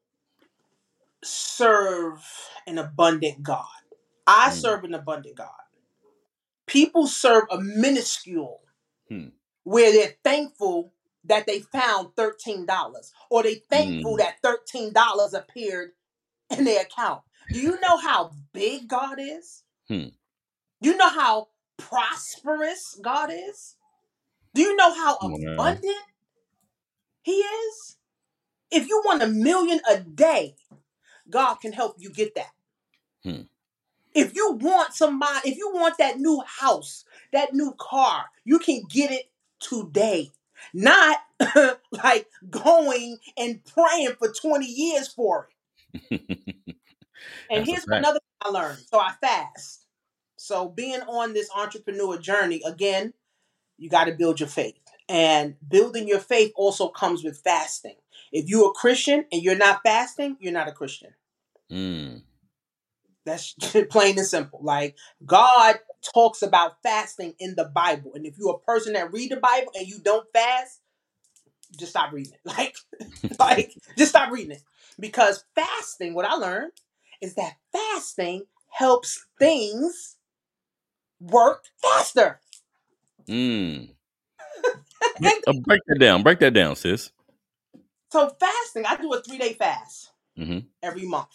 Speaker 2: serve an abundant God. I
Speaker 1: Mm.
Speaker 2: serve an abundant God. People serve a minuscule
Speaker 1: Hmm.
Speaker 2: where they're thankful that they found $13 or they thankful
Speaker 1: Mm.
Speaker 2: that $13 appeared in their account. Do you know how big God is?
Speaker 1: Hmm.
Speaker 2: Do you know how prosperous God is? Do you know how
Speaker 1: Come on now.
Speaker 2: abundant He is? If you want 1 million a day, God can help you get that.
Speaker 1: Hmm.
Speaker 2: If you want somebody, if you want that new house, that new car, you can get it today. Not like going and praying for 20 years for it. And
Speaker 1: That's a
Speaker 2: here's
Speaker 1: fact.
Speaker 2: another thing I learned. So I fast. So being on this entrepreneur journey, again, you got to build your faith. And building your faith also comes with fasting. If you're a Christian and you're not fasting, you're not a Christian.
Speaker 1: Mm.
Speaker 2: That's plain and simple. Like, God talks about fasting in the Bible. And if you're a person that read the Bible and you don't fast, just stop reading it. Like just stop reading it. Because fasting, what I learned is that fasting helps things work faster.
Speaker 1: Mm. Break that down. Break that down, sis.
Speaker 2: So fasting, I do a 3-day fast
Speaker 1: Mm-hmm.
Speaker 2: every month.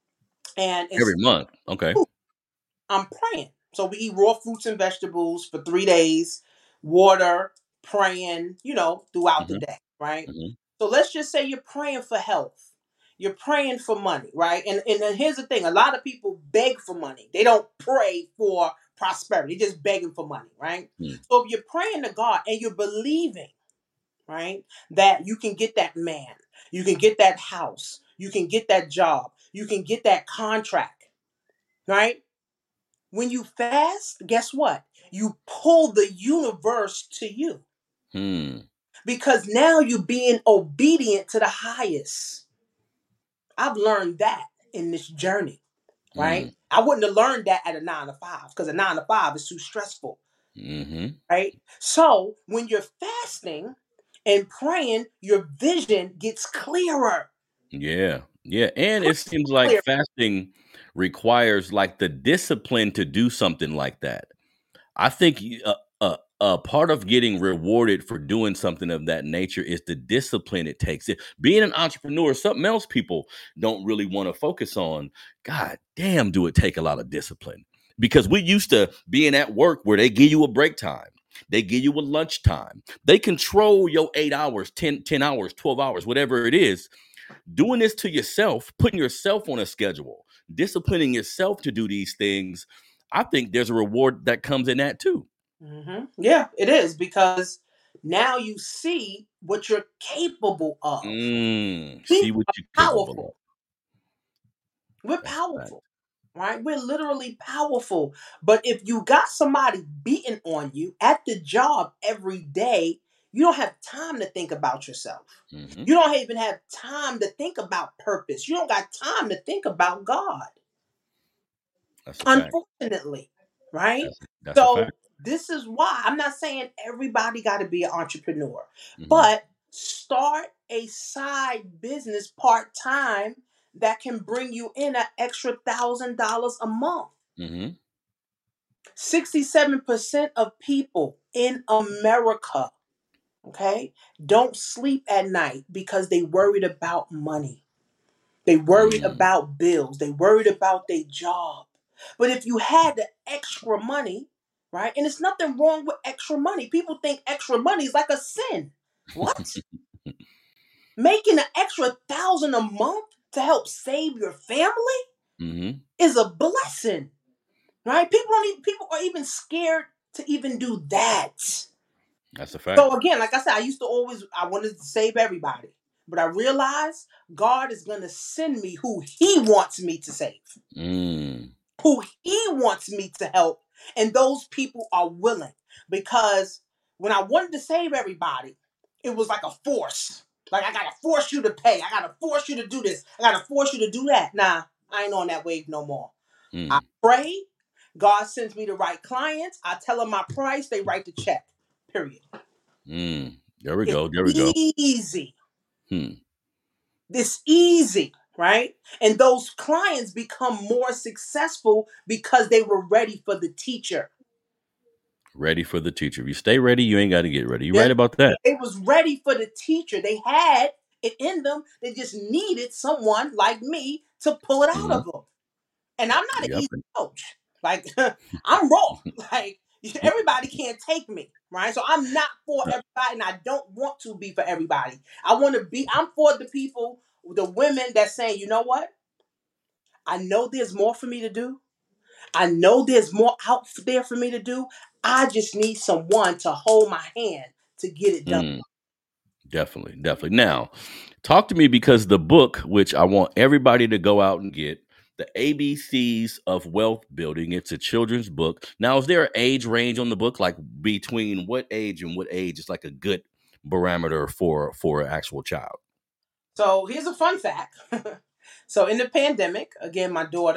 Speaker 2: And
Speaker 1: Every
Speaker 2: it's
Speaker 1: month. Okay.
Speaker 2: I'm praying. So we eat raw fruits and vegetables for 3 days, water, praying, throughout the
Speaker 1: Mm-hmm.
Speaker 2: day, right?
Speaker 1: Mm-hmm.
Speaker 2: So let's just say you're praying for health. You're praying for money, right? And then here's the thing, a lot of people beg for money. They don't pray for prosperity. They're just begging for money, right?
Speaker 1: Mm.
Speaker 2: So if you're praying to God and you're believing, right, that you can get that man, you can get that house, you can get that job, you can get that contract, right? When you fast, guess what? You pull the universe to you
Speaker 1: Hmm.
Speaker 2: because now you're being obedient to the highest. I've learned that in this journey, right?
Speaker 1: Mm.
Speaker 2: I wouldn't have learned that at a 9 to 5 because a 9 to 5 is too stressful,
Speaker 1: Mm-hmm.
Speaker 2: right? So when you're fasting and praying, your vision gets clearer.
Speaker 1: Yeah. Yeah. And it seems like
Speaker 2: Clear.
Speaker 1: fasting requires like the discipline to do something like that. I think a part of getting rewarded for doing something of that nature is the discipline it takes. Being an entrepreneur is something else people don't really want to focus on. God damn, do it take a lot of discipline? Because we used to being at work where they give you a break time. They give you a lunch time. They control your 8 hours, 10 hours, 12 hours, whatever it is. Doing this to yourself, putting yourself on a schedule, disciplining yourself to do these things, I think there's a reward that comes in that too.
Speaker 2: Yeah, it is because now you see what you're capable of. We
Speaker 1: See what
Speaker 2: are
Speaker 1: you're capable of.
Speaker 2: powerful. We're
Speaker 1: That's a fact.
Speaker 2: powerful, right? We're literally powerful. But if you got somebody beating on you at the job every day, you don't have time to think about yourself.
Speaker 1: Hmm.
Speaker 2: You don't even have time to think about purpose. You don't got time to think about God,
Speaker 1: That's a fact.
Speaker 2: unfortunately, right?
Speaker 1: That's a fact.
Speaker 2: So this is why I'm not saying everybody got to be an entrepreneur,
Speaker 1: Hmm.
Speaker 2: but start a side business part time that can bring you in an extra $1,000 a month.
Speaker 1: Hmm.
Speaker 2: 67% of people in America, okay, don't sleep at night because they worried about money. They worried
Speaker 1: Mm.
Speaker 2: about bills. They worried about their job. But if you had the extra money, right? And it's nothing wrong with extra money. People think extra money is like a sin. What? Making an extra 1,000 a month to help save your family
Speaker 1: Hmm.
Speaker 2: is a blessing, right? People are even scared to even do that.
Speaker 1: That's a fact.
Speaker 2: So again, like I said, I wanted to save everybody. But I realized God is going to send me who he wants me to save,
Speaker 1: Mm.
Speaker 2: who he wants me to help. And those people are willing. Because when I wanted to save everybody, it was like a force. Like, I got to force you to pay. I got to force you to do this. I got to force you to do that. Nah, I ain't on that wave no more. I
Speaker 1: Mm.
Speaker 2: pray. God sends me the right clients. I tell them my price. They write the check. Period.
Speaker 1: Mm. There we
Speaker 2: It's
Speaker 1: go. There we go.
Speaker 2: easy.
Speaker 1: Hmm.
Speaker 2: It's easy, right? And those clients become more successful because they were ready for the teacher.
Speaker 1: Ready for the teacher. If you stay ready, you ain't got to get ready. You
Speaker 2: Yeah,
Speaker 1: right about that.
Speaker 2: they was ready for the teacher. They had it in them. They just needed someone like me to pull it out
Speaker 1: Hmm.
Speaker 2: of them. And I'm not an
Speaker 1: Yep.
Speaker 2: easy coach. Like, I'm raw. Like, everybody can't take me, right? So I'm not for everybody, and I don't want to be for everybody. I'm for the people, the women that's saying, you know what? I know there's more for me to do. I know there's more out there for me to do. I just need someone to hold my hand to get it done.
Speaker 1: Mm. Definitely, definitely. Now, talk to me because the book, which I want everybody to go out and get, the ABCs of Wealth Building. It's a children's book. Now, is there an age range on the book? Like between what age and what age is like a good barometer for an actual child?
Speaker 2: So here's a fun fact. So in the pandemic, again, my daughter,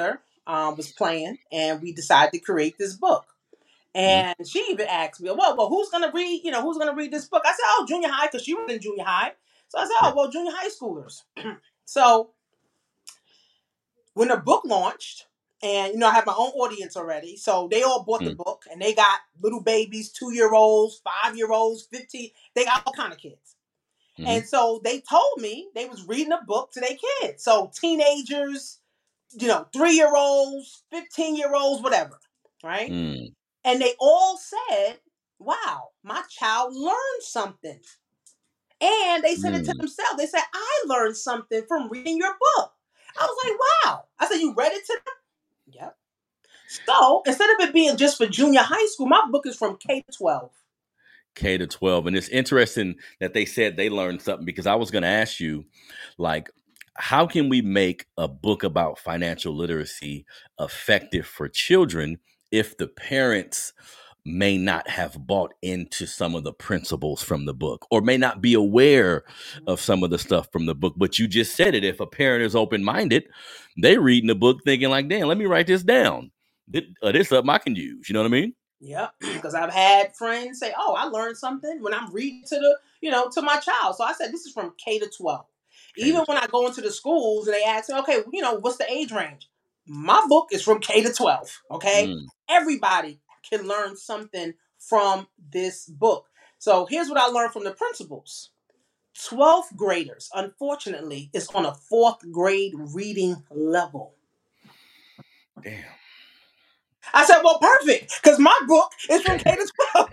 Speaker 2: was playing, and we decided to create this book. And she even asked me, well, who's gonna read? Who's gonna read this book? I said, oh, junior high, because she was in junior high. So I said, oh, well, junior high schoolers. So when the book launched, and I have my own audience already, so they all bought the book, and they got little babies, 2-year-olds, 5-year-olds, 15. They got all kind of kids. And so they told me they was reading a book to their kids. So teenagers, 3-year-olds, 15-year-olds, whatever, right? And they all said, wow, my child learned something. And they said it to themselves. They said, I learned something from reading your book. I was like, wow. I said, you read it to them? Yep. So instead of it being just for junior high school, my book is from K-12.
Speaker 1: K-12. And it's interesting that they said they learned something, because I was going to ask you, like, how can we make a book about financial literacy effective for children if the parents may not have bought into some of the principles from the book, or may not be aware of some of the stuff from the book? But you just said it. If a parent is open-minded, they reading the book thinking like, damn, let me write this down. This something I can use. You know what I mean?
Speaker 2: Yeah, because I've had friends say, oh, I learned something when I'm reading to my child. So I said, this is from K-12. Even when I go into the schools and they ask me, okay, what's the age range? My book is from K-12. Okay. Everybody can learn something from this book. So here's what I learned from the principles. 12th graders, unfortunately, is on a 4th grade reading level.
Speaker 1: Damn.
Speaker 2: I said, well, perfect, because my book is from K-12.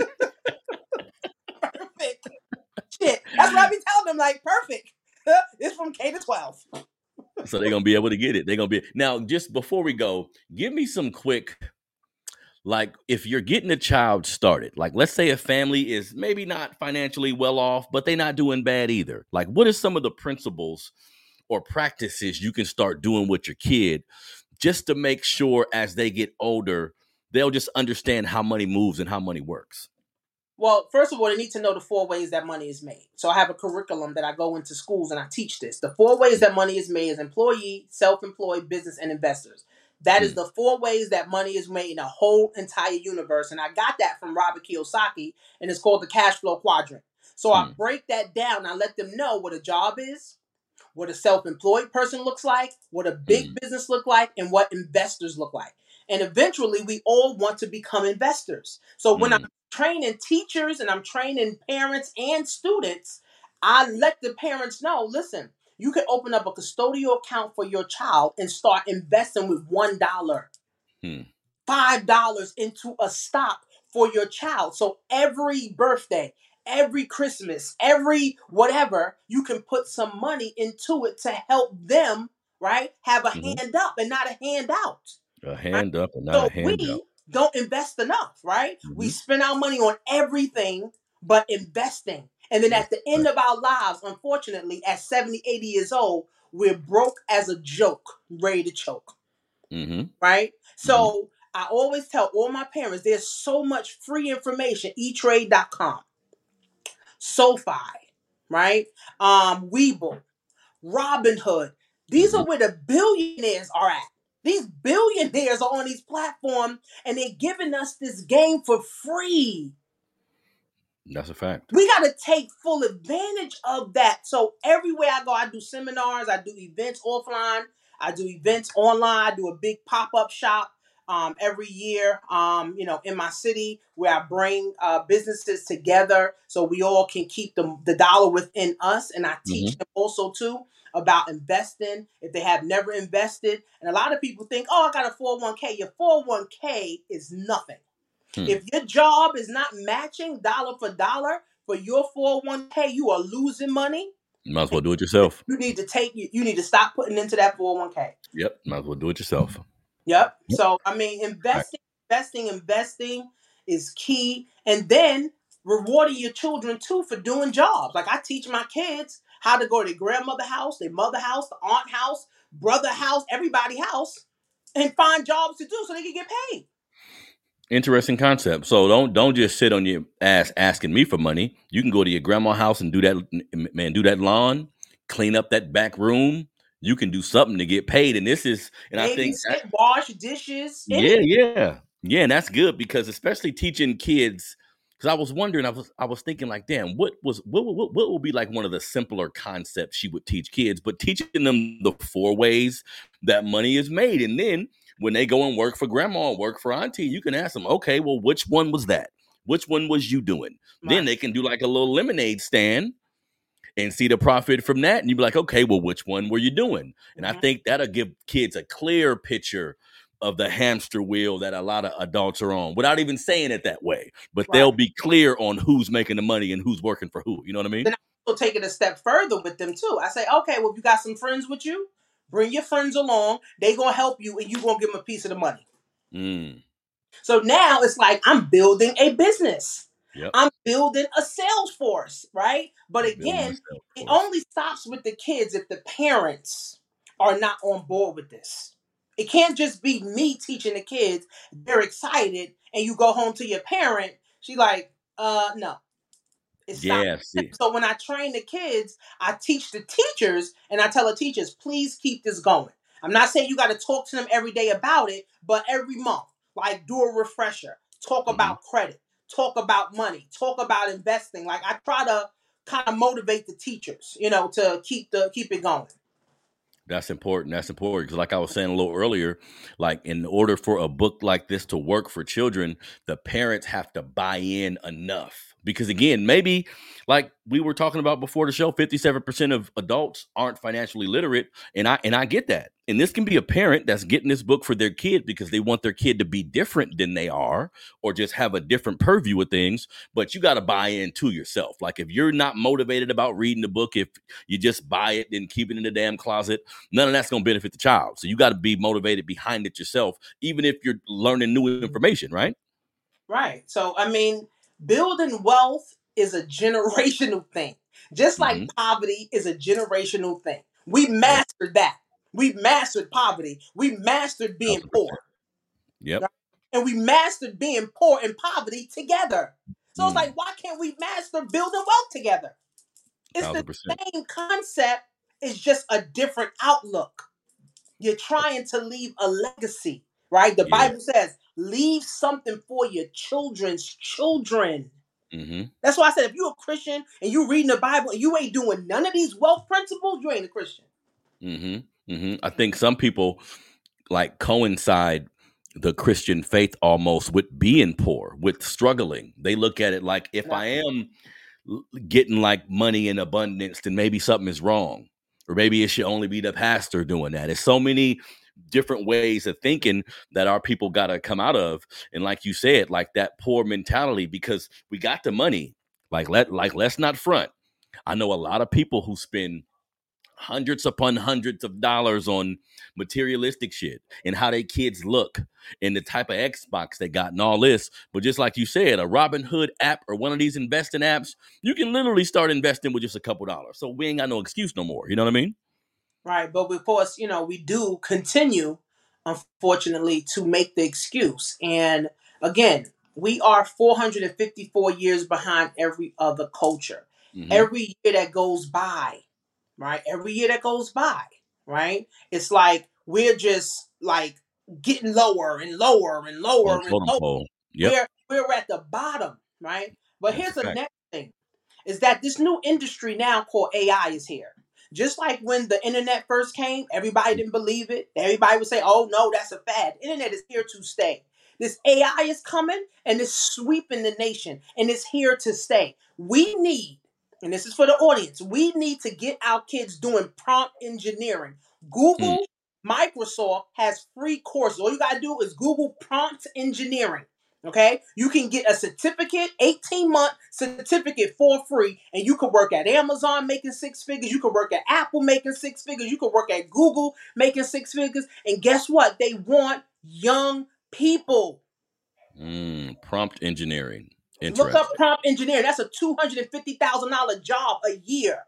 Speaker 2: Perfect. Shit. That's what I be telling them, like, perfect. It's from K-12.
Speaker 1: So they're going to be able to get it. They're going to be. Now, just before we go, give me some quick, like, if you're getting a child started, like, let's say a family is maybe not financially well off, but they're not doing bad either. Like, what are some of the principles or practices you can start doing with your kid just to make sure as they get older, they'll just understand how money moves and how money works?
Speaker 2: Well, first of all, they need to know the 4 ways that money is made. So I have a curriculum that I go into schools and I teach this. The 4 ways that money is made is employee, self-employed, business, and investors. That is the 4 ways that money is made in a whole entire universe. And I got that from Robert Kiyosaki, and it's called the cash flow quadrant. So I break that down. I let them know what a job is, what a self-employed person looks like, what a big business look like, and what investors look like. And eventually, we all want to become investors. So when I'm training teachers and I'm training parents and students, I let the parents know, listen, you can open up a custodial account for your child and start investing with $1, $5 into a stock for your child. So every birthday, every Christmas, every whatever, you can put some money into it to help them, right, have a hand up and not a handout.
Speaker 1: A hand up and not a handout.
Speaker 2: We don't invest enough, right? We spend our money on everything but investing. And then at the end of our lives, unfortunately, at 70, 80 years old, we're broke as a joke, ready to choke. Right? So I always tell all my parents, there's so much free information, eTrade.com, SoFi, right? Webull, Robinhood. These are where the billionaires are at. These billionaires are on these platforms, and they're giving us this game for free.
Speaker 1: That's a fact.
Speaker 2: We got to take full advantage of that. So everywhere I go, I do seminars, I do events offline, I do events online, I do a big pop-up shop every year, in my city, where I bring businesses together so we all can keep the dollar within us. And I teach them also, too, about investing if they have never invested. And a lot of people think, oh, I got a 401k. Your 401k is nothing. If your job is not matching dollar for dollar for your 401k, you are losing money.
Speaker 1: You might as well do it yourself.
Speaker 2: You need to stop putting into that 401k.
Speaker 1: Yep. Might as well do it yourself.
Speaker 2: Yep. So, I mean, investing is key. And then rewarding your children, too, for doing jobs. Like, I teach my kids how to go to their grandmother house, their mother house, the aunt house, brother house, everybody house, and find jobs to do so they can get paid.
Speaker 1: Interesting concept. So don't just sit on your ass asking me for money. You can go to your grandma's house and do that, man, do that lawn, clean up that back room, you can do something to get paid. And this is, and I think
Speaker 2: Babysit, wash dishes,
Speaker 1: yeah,
Speaker 2: anything.
Speaker 1: yeah, and that's good because especially teaching kids. Because I was wondering, I was thinking like, damn, what would be like one of the simpler concepts she would teach kids, but teaching them the 4 ways that money is made, and then when they go and work for grandma or work for auntie, you can ask them, okay, well, which one was that? Which one was you doing? Then
Speaker 2: Right.
Speaker 1: they can do like a little lemonade stand and see the profit from that. And you'd be like, okay, well, which one were you doing? And I
Speaker 2: Mm-hmm.
Speaker 1: think that'll give kids a clear picture of the hamster wheel that a lot of adults are on without even saying it that way. But
Speaker 2: Right.
Speaker 1: they'll be clear on who's making the money and who's working for who. You know what I mean?
Speaker 2: Then I also take it a step further with them too. I say, okay, well, if you got some friends with you, bring your friends along. They gonna help you, and you gonna give them a piece of the money.
Speaker 1: Mm,
Speaker 2: So now it's like I'm building a business.
Speaker 1: yep.
Speaker 2: I'm building a sales force, right? But
Speaker 1: Building a
Speaker 2: again,
Speaker 1: sales
Speaker 2: it
Speaker 1: force.
Speaker 2: only stops with the kids if the parents are not on board with this. It can't just be me teaching the kids. They're excited, and you go home to your parent. She's like, no. It stops.
Speaker 1: Yeah. See.
Speaker 2: So when I train the kids, I teach the teachers and I tell the teachers, please keep this going. I'm not saying you got to talk to them every day about it, but every month, like do a refresher, talk
Speaker 1: Mhm.
Speaker 2: about credit, talk about money, talk about investing. Like I try to kind of motivate the teachers, to keep it going.
Speaker 1: That's important. That's important because, like I was saying a little earlier, like in order for a book like this to work for children, the parents have to buy in enough. Because again, maybe like we were talking about before the show, 57% of adults aren't financially literate, and I get that. And this can be a parent that's getting this book for their kid because they want their kid to be different than they are, or just have a different purview of things. But you got to buy in to yourself. Like if you're not motivated about reading the book, if you just buy it and keep it in the damn closet, none of that's going to benefit the child. So you got to be motivated behind it yourself, even if you're learning new information, right?
Speaker 2: Right. So, I mean, building wealth is a generational thing, just like
Speaker 1: Mm-hmm.
Speaker 2: poverty is a generational thing. We
Speaker 1: Yep.
Speaker 2: mastered that. We mastered poverty. We mastered being
Speaker 1: 1,000%.
Speaker 2: poor.
Speaker 1: Yep.
Speaker 2: Right? And we mastered being poor and poverty together. So it's
Speaker 1: Mm,
Speaker 2: like, why can't we master building wealth together? It's the
Speaker 1: 1,000%.
Speaker 2: same concept, it's just a different outlook. You're trying to leave a legacy, right? The
Speaker 1: Yeah.
Speaker 2: Bible says, leave something for your children's children.
Speaker 1: Mm-hmm.
Speaker 2: That's why I said, if you're a Christian and you reading the Bible and you ain't doing none of these wealth principles, you ain't a Christian.
Speaker 1: Mm-hmm. Mm-hmm. I think some people like coincide the Christian faith almost with being poor, with struggling. They look at it like if
Speaker 2: Nah.
Speaker 1: I am getting like money in abundance, then maybe something is wrong. Or maybe it should only be the pastor doing that. It's so many different ways of thinking that our people got to come out of. And like you said, like that poor mentality, because we got the money. Let's not front. I know a lot of people who spend hundreds upon hundreds of dollars on materialistic shit and how they kids look and the type of Xbox they got and all this. But just like you said, a Robinhood app or one of these investing apps, you can literally start investing with just a couple dollars. So we ain't got no excuse no more. You know what I mean?
Speaker 2: Right. But of course, we do continue, unfortunately, to make the excuse. And again, we are 454 years behind every other culture.
Speaker 1: Mm-hmm.
Speaker 2: Every year that goes by, right? Every year that goes by, right? It's like we're just like getting lower and lower and
Speaker 1: On
Speaker 2: lower and
Speaker 1: totem
Speaker 2: lower.
Speaker 1: pole. Yep.
Speaker 2: We're at the bottom, right? But
Speaker 1: That's
Speaker 2: here's
Speaker 1: a
Speaker 2: the
Speaker 1: fact.
Speaker 2: next thing is that this new industry now called AI is here. Just like when the internet first came, everybody didn't believe it. Everybody would say, oh no, that's a fad. Internet is here to stay. This AI is coming and it's sweeping the nation and it's here to stay. We need, and this is for the audience, we need to get our kids doing prompt engineering.
Speaker 1: Mm.
Speaker 2: Google, Microsoft has free courses. All you got to do is Google prompt engineering. Okay, you can get a certificate, 18-month certificate for free, and you can work at Amazon making six figures. You can work at Apple making six figures. You can work at Google making six figures. And guess what? They want young people.
Speaker 1: Prompt engineering.
Speaker 2: Look up
Speaker 1: Interesting.
Speaker 2: prompt engineering. That's a $250,000 job a year.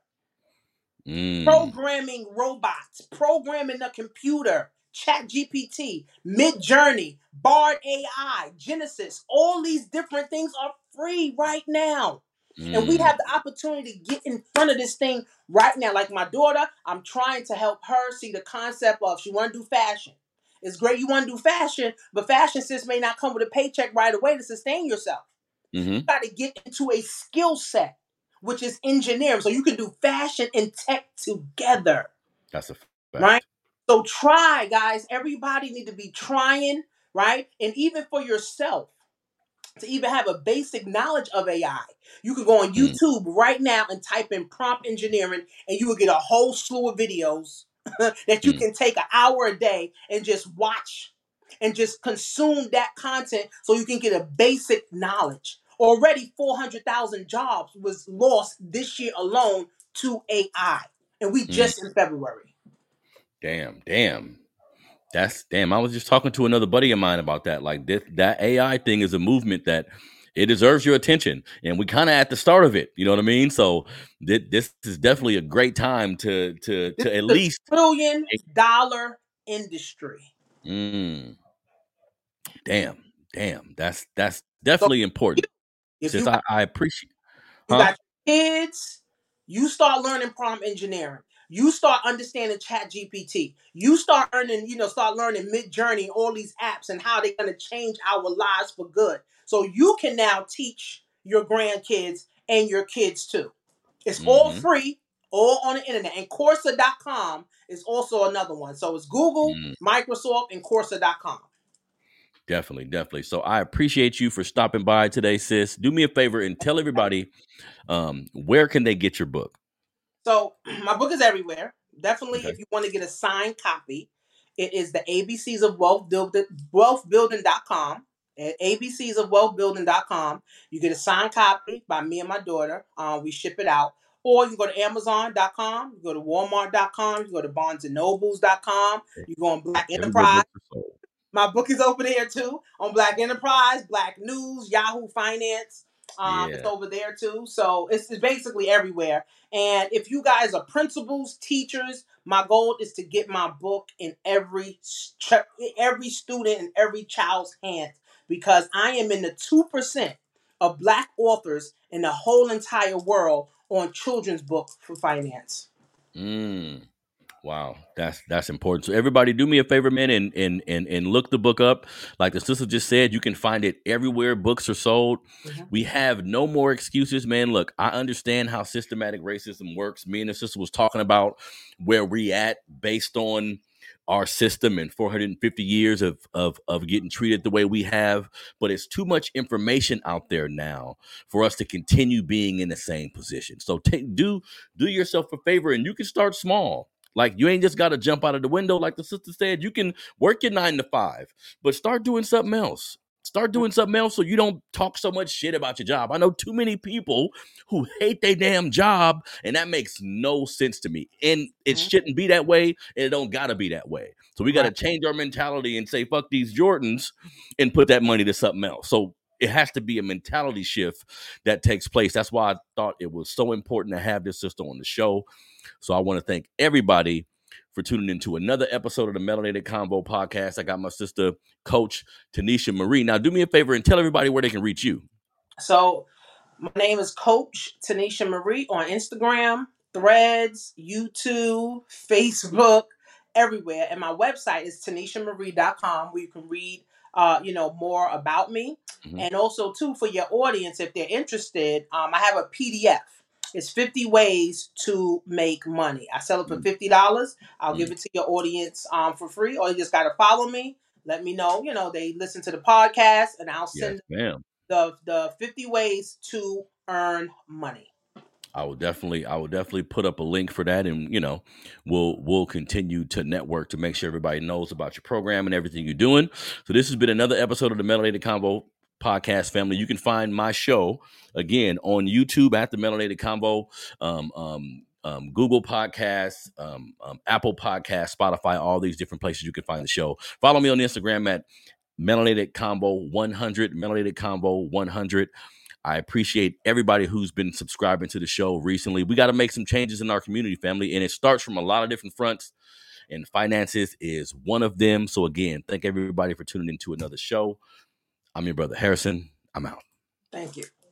Speaker 1: Mm.
Speaker 2: Programming robots, programming a computer, Chat GPT, Mid Journey, Bard AI, Genesis, all these different things are free right now. And we have the opportunity to get in front of this thing right now. Like my daughter, I'm trying to help her see the concept of she want to do fashion. It's great you want to do fashion, but fashion sis may not come with a paycheck right away to sustain yourself. You got to get into a skill set, which is engineering. So you can do fashion and tech together.
Speaker 1: That's a fact.
Speaker 2: Right? So try, guys. Everybody need to be trying, right? And even for yourself, to even have a basic knowledge of AI. You can go on YouTube right now and type in prompt engineering, and you will get a whole slew of videos that you can take an hour a day and just watch and just consume that content so you can get a basic knowledge. Already 400,000 jobs was lost this year alone to AI, and we just in February.
Speaker 1: Damn. I was just talking to another buddy of mine about that. Like that AI thing is a movement that it deserves your attention, and we kind of at the start of it. You know what I mean? So this is definitely a great time to at least
Speaker 2: $1 trillion industry.
Speaker 1: Damn. That's definitely important. Since I appreciate.
Speaker 2: You got your kids. You start learning prompt engineering. You start understanding ChatGPT. You start learning Midjourney, all these apps, and how they're going to change our lives for good. So you can now teach your grandkids and your kids too. It's all free, all on the internet. And Coursera.com is also another one. So it's Google, Microsoft, and Coursera.com.
Speaker 1: Definitely. So I appreciate you for stopping by today, sis. Do me a favor and tell everybody where can they get your book?
Speaker 2: So my book is everywhere. Definitely, if you want to get a signed copy, it is the ABCs of wealthbuilding.com. At ABCs of wealthbuilding.com. You get a signed copy by me and my daughter. We ship it out. Or you go to Amazon.com, you go to Walmart.com, you go to BarnesandNobles.com, you go on Black Enterprise. My book is over there too, on Black Enterprise, Black News, Yahoo Finance. It's over there too. So it's basically everywhere. And if you guys are principals, teachers, my goal is to get my book in every student and every child's hands, because I am in the 2% of Black authors in the whole entire world on children's book for finance.
Speaker 1: Wow, that's important. So everybody, do me a favor, man, and look the book up. Like the sister just said, you can find it everywhere books are sold. We have no more excuses, man. Look, I understand how systematic racism works. Me and the sister was talking about where we at based on our system and 450 years of getting treated the way we have. But it's too much information out there now for us to continue being in the same position. So do yourself a favor, and you can start small. Like, you ain't just got to jump out of the window. Like the sister said, you can work your 9 to 5, but start doing something else. Start doing something else so you don't talk so much shit about your job. I know too many people who hate their damn job, and that makes no sense to me. And it shouldn't be that way, and it don't got to be that way. So we got to change our mentality and say, fuck these Jordans, and put that money to something else. So it has to be a mentality shift that takes place. That's why I thought it was so important to have this sister on the show. So I want to thank everybody for tuning into another episode of the Melanated Convo podcast. I got my sister, Coach Tanisha Marie. Now, do me a favor and tell everybody where they can reach you.
Speaker 2: So my name is Coach Tanisha Marie on Instagram, Threads, YouTube, Facebook, everywhere. And my website is TanishaMarie.com, where you can read more about me. And also, too, for your audience, if they're interested, I have a PDF. It's 50 ways to make money. I sell it for $50. I'll give it to your audience for free. Or you just got to follow me. Let me know. They listen to the podcast, and I'll send them the 50 ways to earn money.
Speaker 1: I will definitely put up a link for that, and we'll continue to network to make sure everybody knows about your program and everything you're doing. So this has been another episode of the Melanated Convo podcast family. You can find my show again on YouTube at the Melanated Convo, Google Podcasts, Apple Podcasts, Spotify, all these different places you can find the show. Follow me on Instagram at Melanated Convo 100, Melanated Convo 100. I appreciate everybody who's been subscribing to the show recently. We got to make some changes in our community, family, and it starts from a lot of different fronts, and finances is one of them. So again, thank everybody for tuning into another show. I'm your brother Harrison. I'm out.
Speaker 2: Thank you.